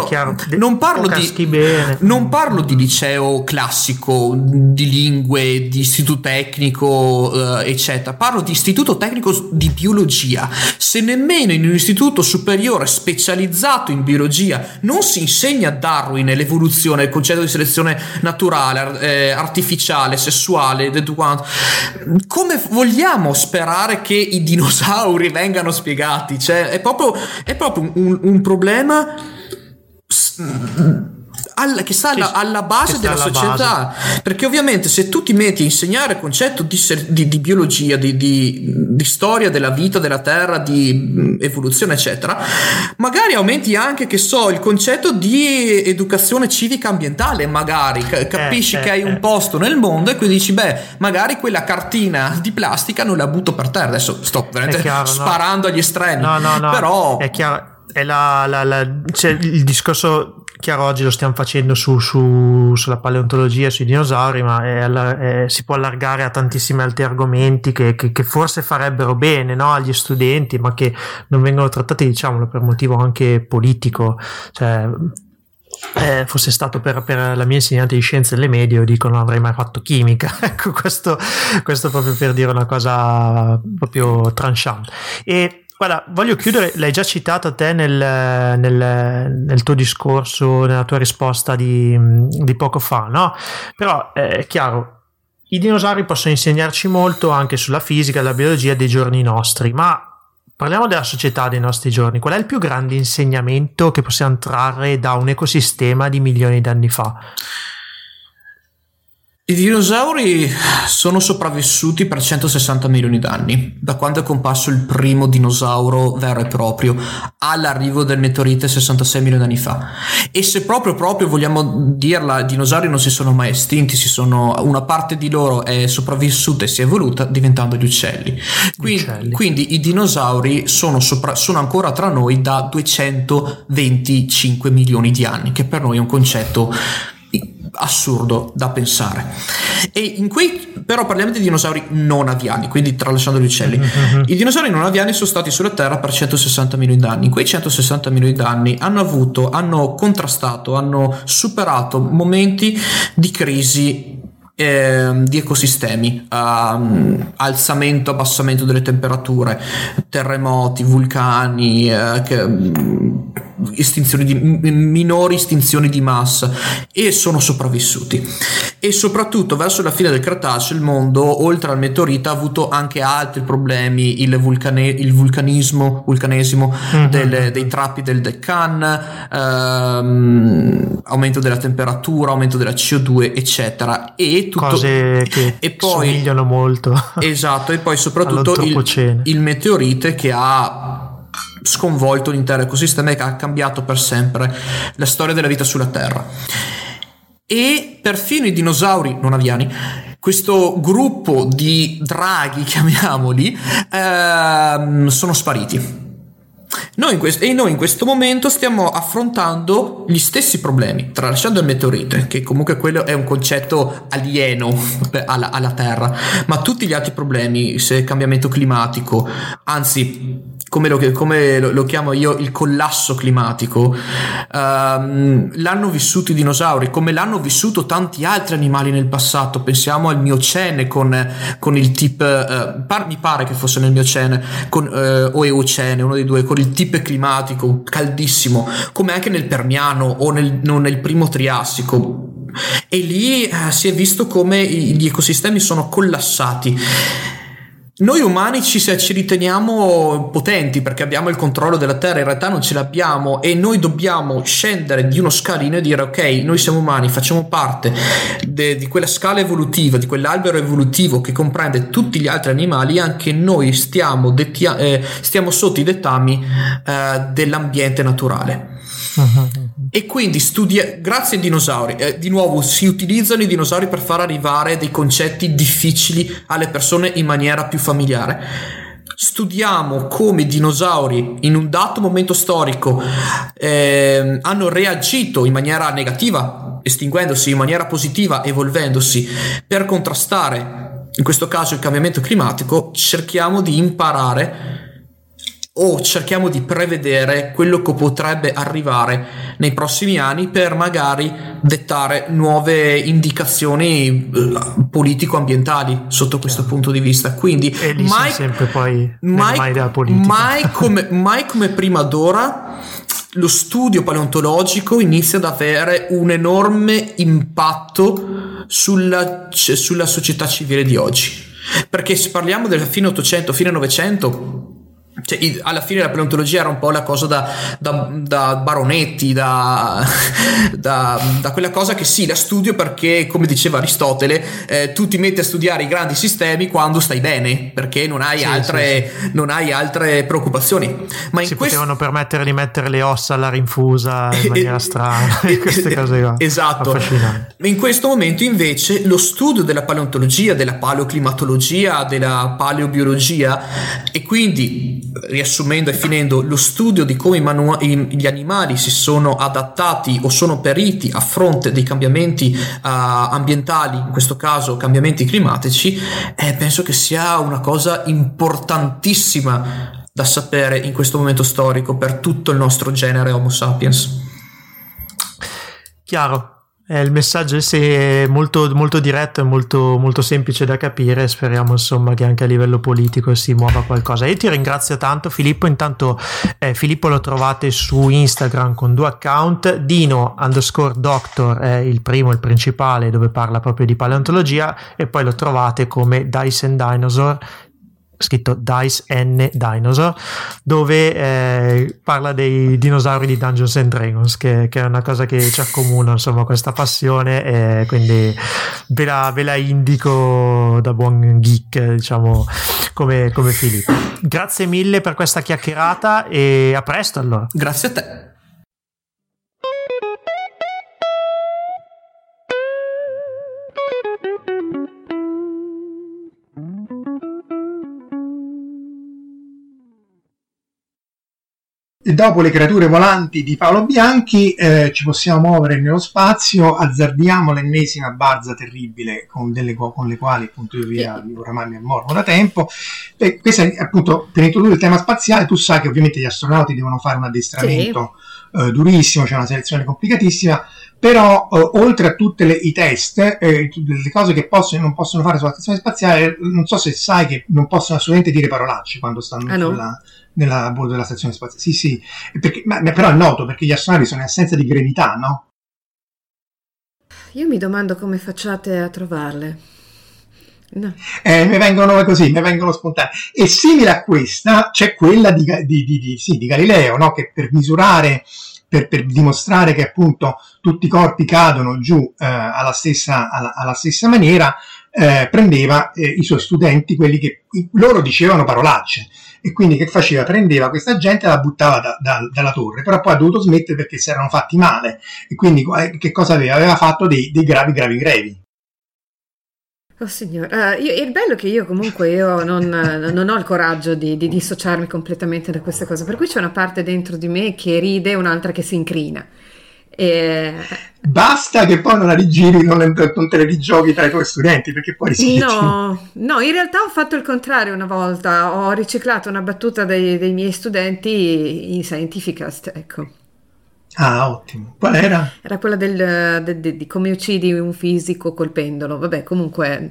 [SPEAKER 4] parlo di liceo classico, di lingue, di istituto tecnico, eccetera. Parlo di istituto tecnico di biologia. Se nemmeno in un istituto superiore specializzato in biologia non si insegna Darwin e l'evoluzione, il concetto di selezione naturale, artificiale, sessuale, tutto quanto, come vogliamo sperare che i dinosauri vengano spiegati? Cioè è proprio un problema alla base della società, perché ovviamente se tu ti metti a insegnare il concetto di biologia, di storia della vita della terra, di evoluzione eccetera, magari aumenti anche, che so, il concetto di educazione civica ambientale, magari capisci che hai un posto nel mondo e quindi dici magari quella cartina di plastica non la butto per terra. Adesso sto veramente sparando agli estremi, però
[SPEAKER 3] è chiaro. È cioè, il discorso chiaro oggi lo stiamo facendo sulla paleontologia, sui dinosauri, ma si può allargare a tantissimi altri argomenti che forse farebbero bene, no, agli studenti, ma che non vengono trattati, diciamolo, per motivo anche politico. Cioè, fosse stato per la mia insegnante di scienze delle medie, io dico non avrei mai fatto chimica. Ecco, questo proprio per dire una cosa proprio tranchant. E guarda, voglio chiudere, l'hai già citata te nel tuo discorso, nella tua risposta di poco fa, no? Però è chiaro, i dinosauri possono insegnarci molto anche sulla fisica e la biologia dei giorni nostri, ma parliamo della società dei nostri giorni. Qual è il più grande insegnamento che possiamo trarre da un ecosistema di milioni di anni fa?
[SPEAKER 4] I dinosauri sono sopravvissuti per 160 milioni d'anni, da quando è comparso il primo dinosauro vero e proprio, all'arrivo del meteorite 66 milioni di anni fa. E se proprio vogliamo dirla, i dinosauri non si sono mai estinti, una parte di loro è sopravvissuta e si è evoluta diventando gli uccelli. Quindi i dinosauri sono ancora tra noi da 225 milioni di anni, che per noi è un concetto assurdo da pensare. Però parliamo di dinosauri non aviani, quindi tralasciando gli uccelli. I dinosauri non aviani sono stati sulla Terra per 160 milioni di anni. In quei 160 milioni di anni hanno contrastato, hanno superato momenti di crisi di ecosistemi, alzamento, abbassamento delle temperature, terremoti, vulcani, minori estinzioni di massa, e sono sopravvissuti. E soprattutto verso la fine del Cretaceo il mondo, oltre al meteorite, ha avuto anche altri problemi, il vulcanesimo dei trappi del Deccan, aumento della temperatura, aumento della CO2 eccetera, e tutto,
[SPEAKER 3] cose che poi somigliano molto,
[SPEAKER 4] esatto, e poi soprattutto il meteorite che ha sconvolto l'intero ecosistema e che ha cambiato per sempre la storia della vita sulla Terra. E perfino i dinosauri non aviani, questo gruppo di draghi, chiamiamoli, sono spariti. Noi in questo momento stiamo affrontando gli stessi problemi, tralasciando il meteorite, che comunque quello è un concetto alieno alla Terra, ma tutti gli altri problemi, se cambiamento climatico, anzi come lo chiamo io, il collasso climatico, l'hanno vissuto i dinosauri, come l'hanno vissuto tanti altri animali nel passato. Pensiamo al Miocene con il mi pare che fosse nel Miocene o Eocene, uno dei due, con il tipe climatico caldissimo, come anche nel Permiano o nel primo Triassico, e lì si è visto come gli ecosistemi sono collassati. Noi umani ci riteniamo potenti perché abbiamo il controllo della Terra, in realtà non ce l'abbiamo, e noi dobbiamo scendere di uno scalino e dire ok, noi siamo umani, facciamo parte di quella scala evolutiva, di quell'albero evolutivo che comprende tutti gli altri animali, anche noi stiamo sotto i dettami dell'ambiente naturale. E quindi grazie ai dinosauri, di nuovo si utilizzano i dinosauri per far arrivare dei concetti difficili alle persone in maniera più familiare. Studiamo come i dinosauri in un dato momento storico hanno reagito in maniera negativa, estinguendosi, in maniera positiva, evolvendosi, per contrastare in questo caso il cambiamento climatico. Cerchiamo di imparare o cerchiamo di prevedere quello che potrebbe arrivare nei prossimi anni, per magari dettare nuove indicazioni politico-ambientali sotto questo punto di vista. Quindi
[SPEAKER 3] mai sempre poi della politica.
[SPEAKER 4] mai come prima d'ora lo studio paleontologico inizia ad avere un enorme impatto sulla società civile di oggi, perché se parliamo del fine 800, fine 900, Cioè, alla fine la paleontologia era un po' la cosa da baronetti, da quella cosa che sì, la studio perché, come diceva Aristotele, tu ti metti a studiare i grandi sistemi quando stai bene, perché non hai non hai altre preoccupazioni. Ma
[SPEAKER 3] si potevano permettere di mettere le ossa alla rinfusa in maniera strana, queste cose qua.
[SPEAKER 4] Esatto. In questo momento invece lo studio della paleontologia, della paleoclimatologia, della paleobiologia, e quindi, riassumendo e finendo, lo studio di come gli animali si sono adattati o sono periti a fronte dei cambiamenti ambientali, in questo caso cambiamenti climatici, penso che sia una cosa importantissima da sapere in questo momento storico per tutto il nostro genere Homo sapiens.
[SPEAKER 3] Chiaro. Il messaggio è molto, molto diretto e molto, molto semplice da capire. Speriamo insomma che anche a livello politico si muova qualcosa. Io ti ringrazio tanto, Filippo. Intanto Filippo lo trovate su Instagram con 2 account, Dino_Doctor è il primo, il principale, dove parla proprio di paleontologia, e poi lo trovate come Dice and Dinosaur, scritto Dice N Dinosaur, dove parla dei dinosauri di Dungeons and Dragons, che è una cosa che ci accomuna, insomma, questa passione, quindi ve la indico da buon geek, diciamo, come Filippo. Grazie mille per questa chiacchierata e a presto allora.
[SPEAKER 4] Grazie a te.
[SPEAKER 2] E dopo le creature volanti di Paolo Bianchi ci possiamo muovere nello spazio, azzardiamo l'ennesima barza terribile con le quali appunto io oramai mi ammorbo da tempo. E questo è appunto per introdurre il tema spaziale. Tu sai che ovviamente gli astronauti devono fare un addestramento durissimo, c'è una selezione complicatissima, però oltre a tutte i test, le cose che possono e non possono fare sulla stazione spaziale, non so se sai che non possono assolutamente dire parolacce quando stanno nella bordo della stazione spaziale. Sì, perché, ma però è noto, perché gli astronauti sono in assenza di gravità, no?
[SPEAKER 1] Io mi domando come facciate a trovarle. No.
[SPEAKER 2] Mi vengono spontanee. E simile a questa c'è quella di Galileo, no? Che per misurare, per dimostrare che appunto tutti i corpi cadono giù alla stessa maniera, prendeva i suoi studenti, quelli che loro dicevano parolacce, e quindi che faceva? Prendeva questa gente e la buttava dalla torre, però poi ha dovuto smettere perché si erano fatti male, e quindi che cosa aveva? Aveva fatto dei gravi.
[SPEAKER 1] Oh signore, il bello è che io comunque non ho il coraggio di dissociarmi completamente da queste cose, per cui c'è una parte dentro di me che ride e un'altra che si incrina.
[SPEAKER 2] Basta che poi non la rigiri, non te le rigiochi tra i tuoi studenti, perché poi rischi.
[SPEAKER 1] No, in realtà ho fatto il contrario una volta, ho riciclato una battuta dei miei studenti in Scientificast, ecco.
[SPEAKER 2] Ah, ottimo. Qual era?
[SPEAKER 1] Era quella di come uccidi un fisico colpendolo. Vabbè, comunque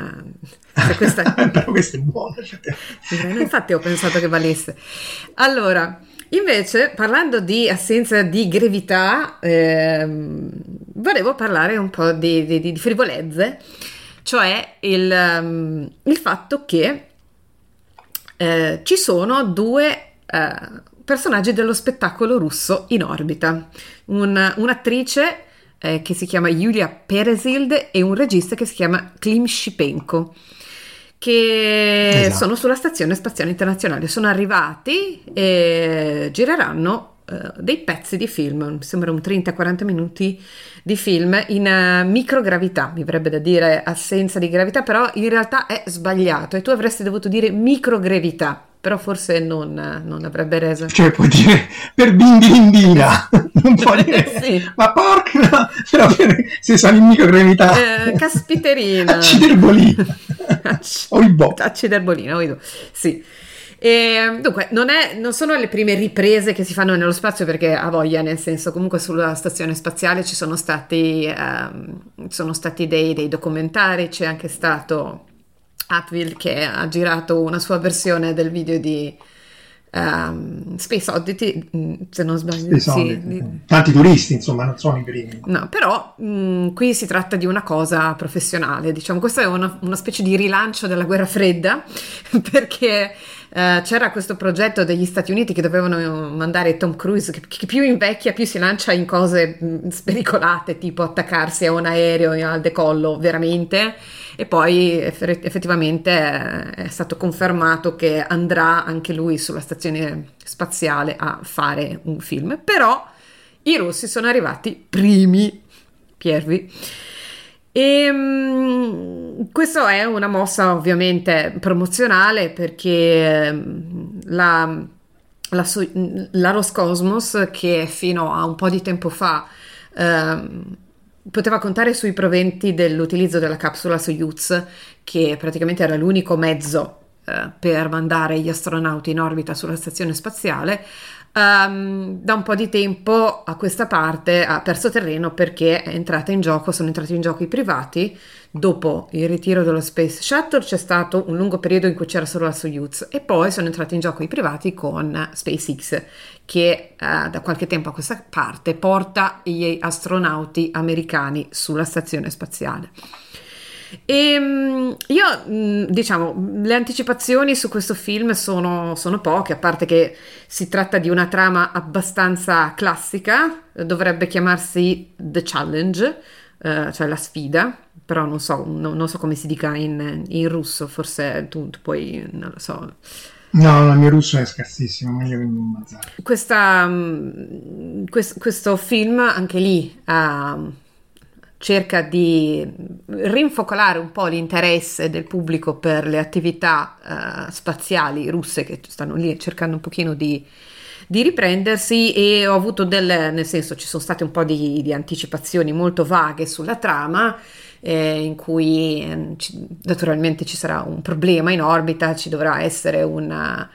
[SPEAKER 2] però questa è buona.
[SPEAKER 1] Infatti ho pensato che valesse. Allora, invece, parlando di assenza di gravità, volevo parlare un po' di frivolezze, cioè il fatto che ci sono 2 personaggi dello spettacolo russo in orbita, un'attrice che si chiama Yulia Peresild e un regista che si chiama Klim Shipenko, che sono sulla Stazione Spaziale Internazionale. Sono arrivati e gireranno dei pezzi di film, mi sembra un 30-40 minuti di film in microgravità, mi verrebbe da dire assenza di gravità, però in realtà è sbagliato e tu avresti dovuto dire microgravità, però forse non avrebbe reso.
[SPEAKER 2] Cioè puoi dire per bimbi-bimbina, non puoi dire sì. Ma porca, però se sono in microgravità.
[SPEAKER 1] Caspiterina.
[SPEAKER 2] Acciderbolina.
[SPEAKER 1] Acciderbolina, sì. E, dunque, non sono le prime riprese che si fanno nello spazio, perché ha voglia, nel senso, comunque sulla stazione spaziale ci sono stati dei documentari, c'è anche stato Atwill che ha girato una sua versione del video di Space Oddity, se non sbaglio.
[SPEAKER 2] Tanti turisti, insomma, non sono i primi.
[SPEAKER 1] No, però qui si tratta di una cosa professionale, diciamo. Questo è una specie di rilancio della guerra fredda, perché c'era questo progetto degli Stati Uniti che dovevano mandare Tom Cruise, che più invecchia più si lancia in cose spericolate, tipo attaccarsi a un aereo al decollo veramente, e poi effettivamente è stato confermato che andrà anche lui sulla stazione spaziale a fare un film, però i russi sono arrivati primi, Piervi. E questo è una mossa ovviamente promozionale, perché la Roscosmos, che fino a un po' di tempo fa poteva contare sui proventi dell'utilizzo della capsula Soyuz, che praticamente era l'unico mezzo per mandare gli astronauti in orbita sulla stazione spaziale, da un po' di tempo a questa parte ha perso terreno, perché sono entrati in gioco i privati. Dopo il ritiro dello Space Shuttle c'è stato un lungo periodo in cui c'era solo la Soyuz, e poi sono entrati in gioco i privati con SpaceX, che da qualche tempo a questa parte porta gli astronauti americani sulla stazione spaziale. E io, diciamo, le anticipazioni su questo film sono poche, a parte che si tratta di una trama abbastanza classica. Dovrebbe chiamarsi The Challenge, cioè la sfida, però non so come si dica in russo, forse tu puoi, non lo so.
[SPEAKER 2] No, il mio russo è scarsissimo, meglio che non bazzare.
[SPEAKER 1] Questo film anche lì cerca di rinfocolare un po' l'interesse del pubblico per le attività spaziali russe, che stanno lì cercando un pochino di riprendersi, e ho avuto nel senso, ci sono state un po' di anticipazioni molto vaghe sulla trama, in cui naturalmente ci sarà un problema in orbita, ci dovrà essere una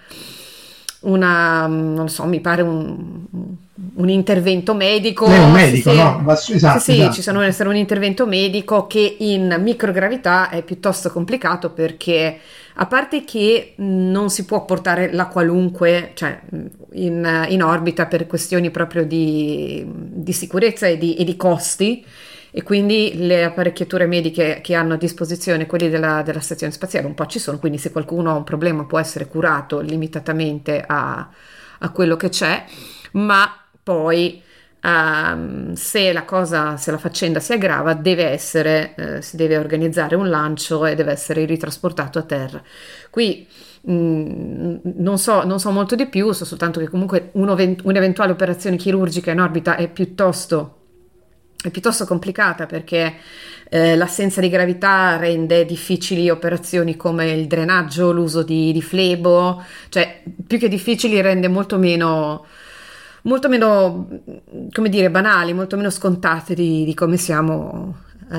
[SPEAKER 1] non so, mi pare un intervento medico.
[SPEAKER 2] Un medico, no? Esatto,
[SPEAKER 1] sì,
[SPEAKER 2] esatto.
[SPEAKER 1] Ci sono essere un intervento medico che in microgravità è piuttosto complicato, perché a parte che non si può portare la qualunque, cioè in orbita, per questioni proprio di sicurezza e di costi, e quindi le apparecchiature mediche che hanno a disposizione quelli della stazione spaziale un po' ci sono, quindi se qualcuno ha un problema può essere curato limitatamente a quello che c'è, ma poi se la faccenda si aggrava si deve organizzare un lancio e deve essere ritrasportato a terra. Qui non so molto di più, so soltanto che comunque un'eventuale operazione chirurgica in orbita è piuttosto complicata, perché l'assenza di gravità rende difficili operazioni come il drenaggio, l'uso di flebo, cioè più che difficili rende molto meno, come dire, banali, molto meno scontate di come siamo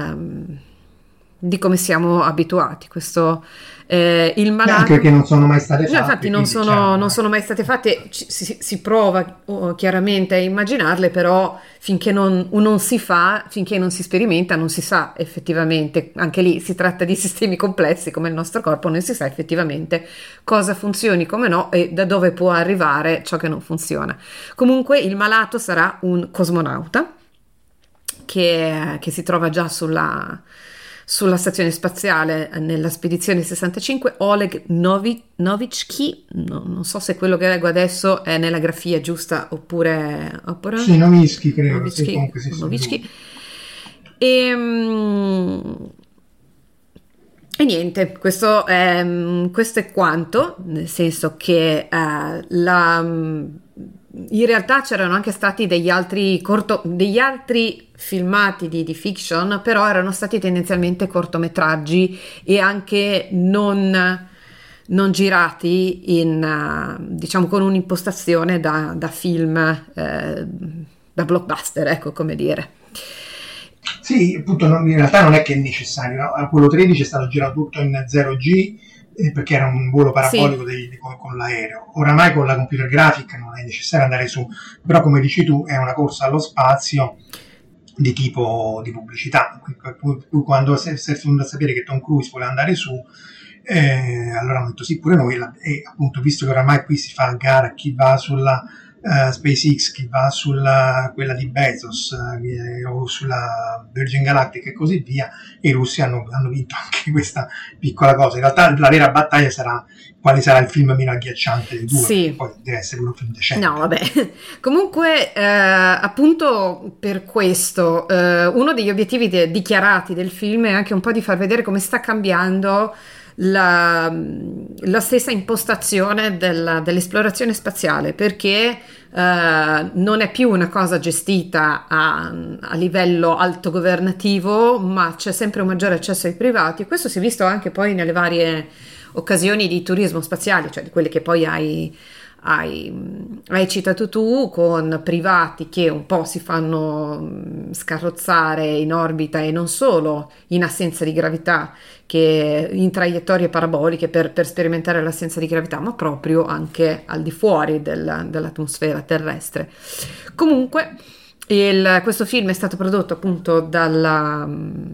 [SPEAKER 1] abituati. Questo il malato,
[SPEAKER 2] anche perché non sono mai state fatte.
[SPEAKER 1] Infatti non sono mai state fatte, si prova chiaramente a immaginarle, però finché non si fa, finché non si sperimenta, non si sa effettivamente. Anche lì si tratta di sistemi complessi come il nostro corpo, non si sa effettivamente cosa funzioni, come no, e da dove può arrivare ciò che non funziona. Comunque il malato sarà un cosmonauta che si trova già sulla stazione spaziale nella spedizione 65, Oleg Novitsky, non so se quello che leggo adesso è nella grafia giusta oppure
[SPEAKER 2] sì, Novitsky credo.
[SPEAKER 1] Novitsky. E niente, questo è quanto, nel senso che in realtà c'erano anche stati degli altri filmati di fiction, però erano stati tendenzialmente cortometraggi e anche non girati diciamo con un'impostazione da film, da blockbuster, ecco, come dire.
[SPEAKER 2] Sì, appunto, in realtà non è che è necessario, no? Apollo 13 è stato girato tutto in 0G, perché era un volo parabolico con l'aereo. Oramai con la computer graphic non è necessario andare su, però come dici tu è una corsa allo spazio di tipo di pubblicità. Quando si è venuto a sapere che Tom Cruise vuole andare su, allora hanno detto sì, pure noi, e appunto, visto che oramai qui si fa a gara chi va sulla SpaceX, chi va sulla quella di Bezos o sulla Virgin Galactic e così via, e i russi hanno vinto anche questa piccola cosa. In realtà la vera battaglia sarà quale sarà il film meno agghiacciante dei due,
[SPEAKER 1] sì.
[SPEAKER 2] Poi deve essere un film decente.
[SPEAKER 1] No, vabbè. Comunque, appunto per questo, uno degli obiettivi dichiarati del film è anche un po' di far vedere come sta cambiando la stessa impostazione dell'esplorazione spaziale, perché non è più una cosa gestita a livello alto governativo, ma c'è sempre un maggiore accesso ai privati. Questo si è visto anche poi nelle varie occasioni di turismo spaziale, cioè di quelle che poi hai citato tu, con privati che un po' si fanno scarrozzare in orbita, e non solo in assenza di gravità, che in traiettorie paraboliche per sperimentare l'assenza di gravità, ma proprio anche al di fuori dell'atmosfera terrestre. Comunque questo film è stato prodotto appunto dalla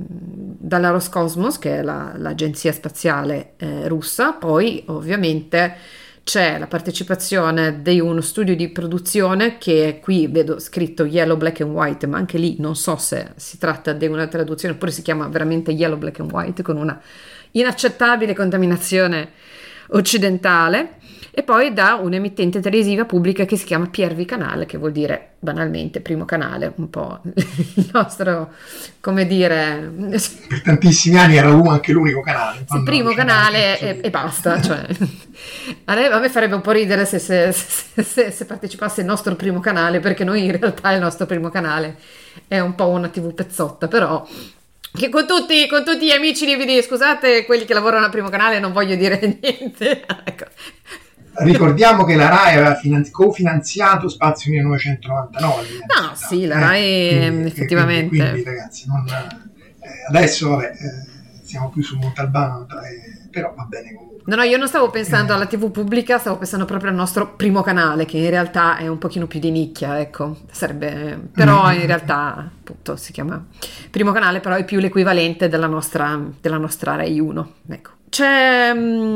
[SPEAKER 1] Roscosmos, che è l'agenzia spaziale russa. Poi ovviamente c'è la partecipazione di uno studio di produzione che qui vedo scritto Yellow, Black and White, ma anche lì non so se si tratta di una traduzione oppure si chiama veramente Yellow, Black and White, con una inaccettabile contaminazione occidentale. E poi da un'emittente televisiva pubblica che si chiama PRV Canale, che vuol dire banalmente primo canale, un po' il nostro, come dire...
[SPEAKER 2] Per tantissimi anni era anche l'unico canale.
[SPEAKER 1] Sì, primo canale e basta. Cioè. A me farebbe un po' ridere se partecipasse il nostro primo canale, perché noi in realtà il nostro primo canale è un po' una TV pezzotta, però... Che con tutti gli amici di scusate, quelli che lavorano al primo canale, non voglio dire niente. Ecco.
[SPEAKER 2] Ricordiamo che la RAI aveva cofinanziato Spazio 1999.
[SPEAKER 1] No, sì, la RAI effettivamente.
[SPEAKER 2] Quindi ragazzi, adesso vabbè, siamo più su Montalbano, però va bene comunque.
[SPEAKER 1] No, io non stavo pensando alla TV pubblica, stavo pensando proprio al nostro primo canale, che in realtà è un pochino più di nicchia, ecco, sarebbe, però in realtà appunto si chiama primo canale, però è più l'equivalente della nostra Rai 1, ecco. C'è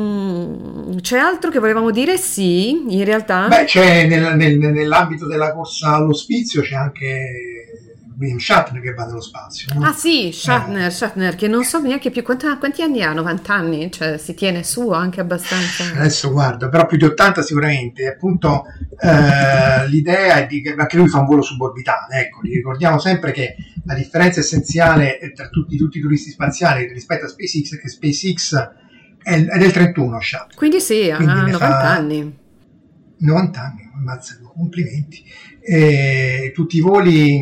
[SPEAKER 1] altro che volevamo dire? Sì, in realtà.
[SPEAKER 2] Beh, c'è nell'ambito della corsa allo spizio c'è anche William Shatner che va nello spazio, no?
[SPEAKER 1] Ah sì, Shatner, che non so neanche più quanti anni ha, 90 anni, cioè si tiene su anche abbastanza.
[SPEAKER 2] Adesso guarda, però più di 80 sicuramente. Appunto l'idea è che anche lui fa un volo suborbitale, ecco, ricordiamo sempre che la differenza essenziale tra tutti i turisti spaziali rispetto a SpaceX è che SpaceX è del 31 Shatner.
[SPEAKER 1] Quindi sì, ha 90 anni.
[SPEAKER 2] 90 anni, complimenti. Tutti i voli,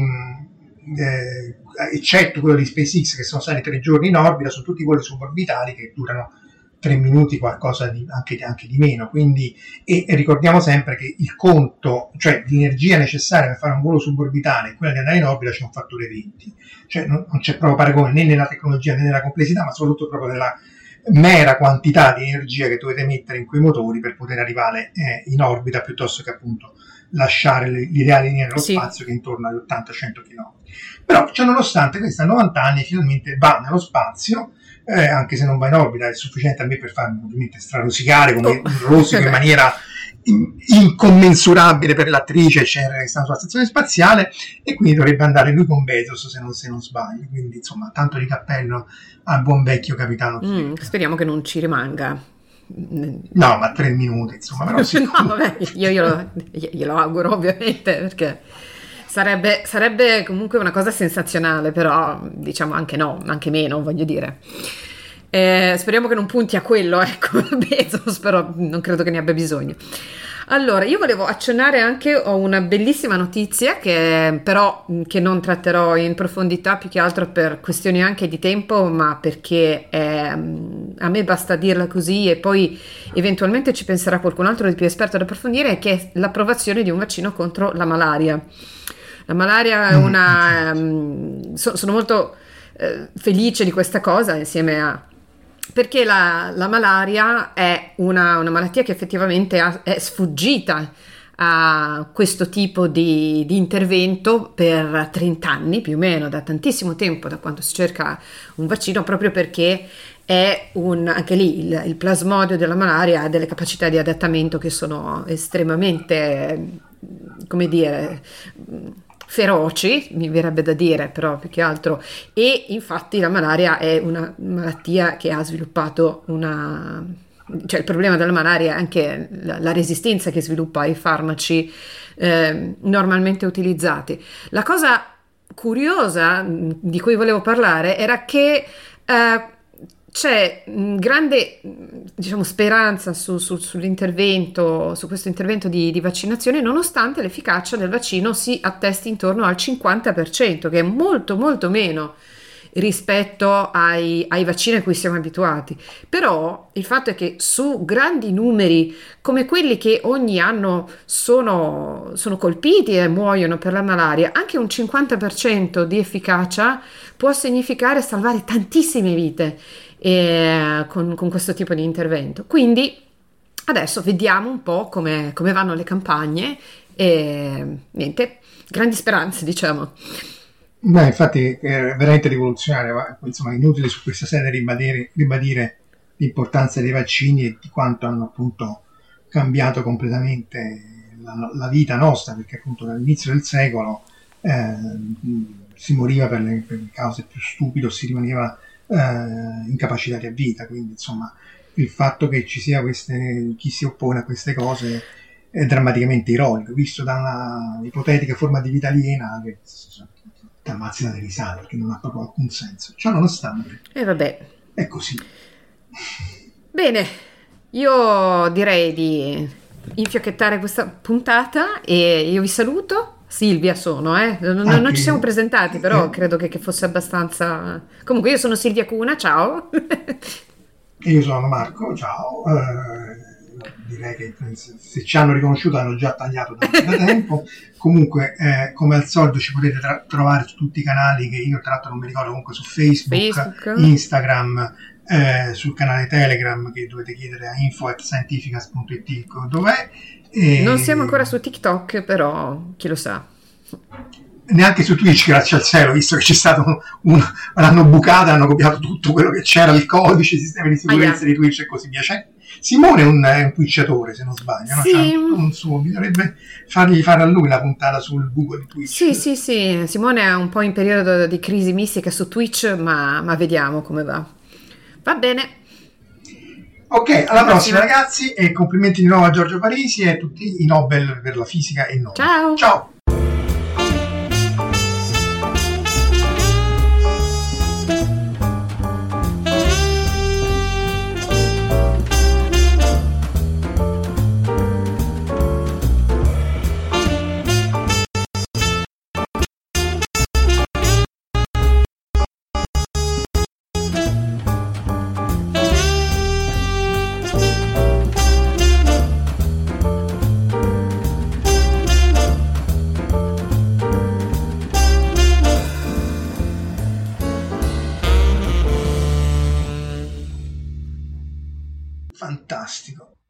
[SPEAKER 2] eccetto quello di SpaceX, che sono stati 3 giorni in orbita, sono tutti voli suborbitali che durano 3 minuti, qualcosa anche di meno. Quindi, e ricordiamo sempre che il conto, cioè l'energia necessaria per fare un volo suborbitale e quella di andare in orbita, c'è un fattore 20. Cioè non c'è proprio paragone né nella tecnologia né nella complessità, ma soprattutto proprio nella mera quantità di energia che dovete mettere in quei motori per poter arrivare in orbita, piuttosto che appunto lasciare l'ideale linea nello spazio, che è intorno agli 80-100 km. Però, nonostante questo, a 90 anni finalmente va nello spazio, anche se non va in orbita, è sufficiente a me per farmi ovviamente strarosicare come un rosico in maniera incommensurabile per l'attrice, eccetera, che sta sulla stazione spaziale, e quindi dovrebbe andare lui con Bezos se non sbaglio. Quindi insomma, tanto di cappello al buon vecchio capitano.
[SPEAKER 1] Speriamo che non ci rimanga.
[SPEAKER 2] No, ma 3 minuti insomma, però
[SPEAKER 1] no, vabbè, io glielo auguro ovviamente, perché sarebbe comunque una cosa sensazionale, però diciamo anche meno, voglio dire. Speriamo che non punti a quello, ecco, Bezos, però non credo che ne abbia bisogno. Allora, io volevo accennare anche a una bellissima notizia che non tratterò in profondità, più che altro per questioni anche di tempo, ma perché a me basta dirla così e poi eventualmente ci penserà qualcun altro di più esperto ad approfondire, che è l'approvazione di un vaccino contro la malaria. La malaria è sono molto felice di questa cosa, perché la malaria è una malattia che effettivamente è sfuggita a questo tipo di intervento per 30 anni più o meno, da tantissimo tempo, da quando si cerca un vaccino, proprio perché è anche lì il plasmodio della malaria ha delle capacità di adattamento che sono estremamente, come dire, feroci, mi verrebbe da dire, però più che altro, e infatti la malaria è una malattia che ha sviluppato cioè il problema della malaria è anche la resistenza che sviluppa ai farmaci normalmente utilizzati. La cosa curiosa di cui volevo parlare era che c'è grande, diciamo, speranza sull'intervento, su questo intervento di vaccinazione, nonostante l'efficacia del vaccino si attesti intorno al 50%, che è molto molto meno rispetto ai vaccini a cui siamo abituati. Però il fatto è che su grandi numeri come quelli che ogni anno sono colpiti e muoiono per la malaria, anche un 50% di efficacia può significare salvare tantissime vite con questo tipo di intervento. Quindi adesso vediamo un po' come vanno le campagne e niente, grandi speranze, diciamo.
[SPEAKER 2] Beh, infatti è veramente rivoluzionario, ma insomma è inutile su questa serie ribadire l'importanza dei vaccini e di quanto hanno appunto cambiato completamente la vita nostra, perché appunto dall'inizio del secolo si moriva per le cause più stupide o si rimaneva incapacitati a vita, quindi insomma il fatto che ci sia chi si oppone a queste cose è drammaticamente ironico, visto da una ipotetica forma di vita aliena che ti ammazzi dalle risate, perché non ha proprio alcun senso. Ciò nonostante,
[SPEAKER 1] vabbè,
[SPEAKER 2] è così.
[SPEAKER 1] Bene, io direi di infiocchettare questa puntata e io vi saluto. Silvia sono, non ci siamo presentati, però credo che fosse abbastanza. Comunque io sono Silvia Cuna, ciao.
[SPEAKER 2] E io sono Marco, ciao. Direi che se ci hanno riconosciuto hanno già tagliato da tempo. Comunque come al solito ci potete trovare su tutti i canali che io tra l'altro non mi ricordo, comunque su Facebook. Instagram, sul canale Telegram che dovete chiedere a info@scientificas.it dov'è.
[SPEAKER 1] Non siamo ancora su TikTok, però chi lo sa.
[SPEAKER 2] Neanche su Twitch, grazie al cielo, visto che c'è stato l'hanno bucata, hanno copiato tutto quello che c'era, il codice, i sistemi di sicurezza di Twitch e così via. Simone è un twitchatore, se non sbaglio, no?
[SPEAKER 1] Sì.
[SPEAKER 2] Un suo, bisognerebbe fargli fare a lui la puntata sul buco di Twitch.
[SPEAKER 1] Sì, Simone è un po' in periodo di crisi mistica su Twitch, ma vediamo come va. Va bene.
[SPEAKER 2] Ok, alla prossima ragazzi, e complimenti di nuovo a Giorgio Parisi e a tutti i Nobel per la fisica e non.
[SPEAKER 1] Ciao.
[SPEAKER 2] Fantastico.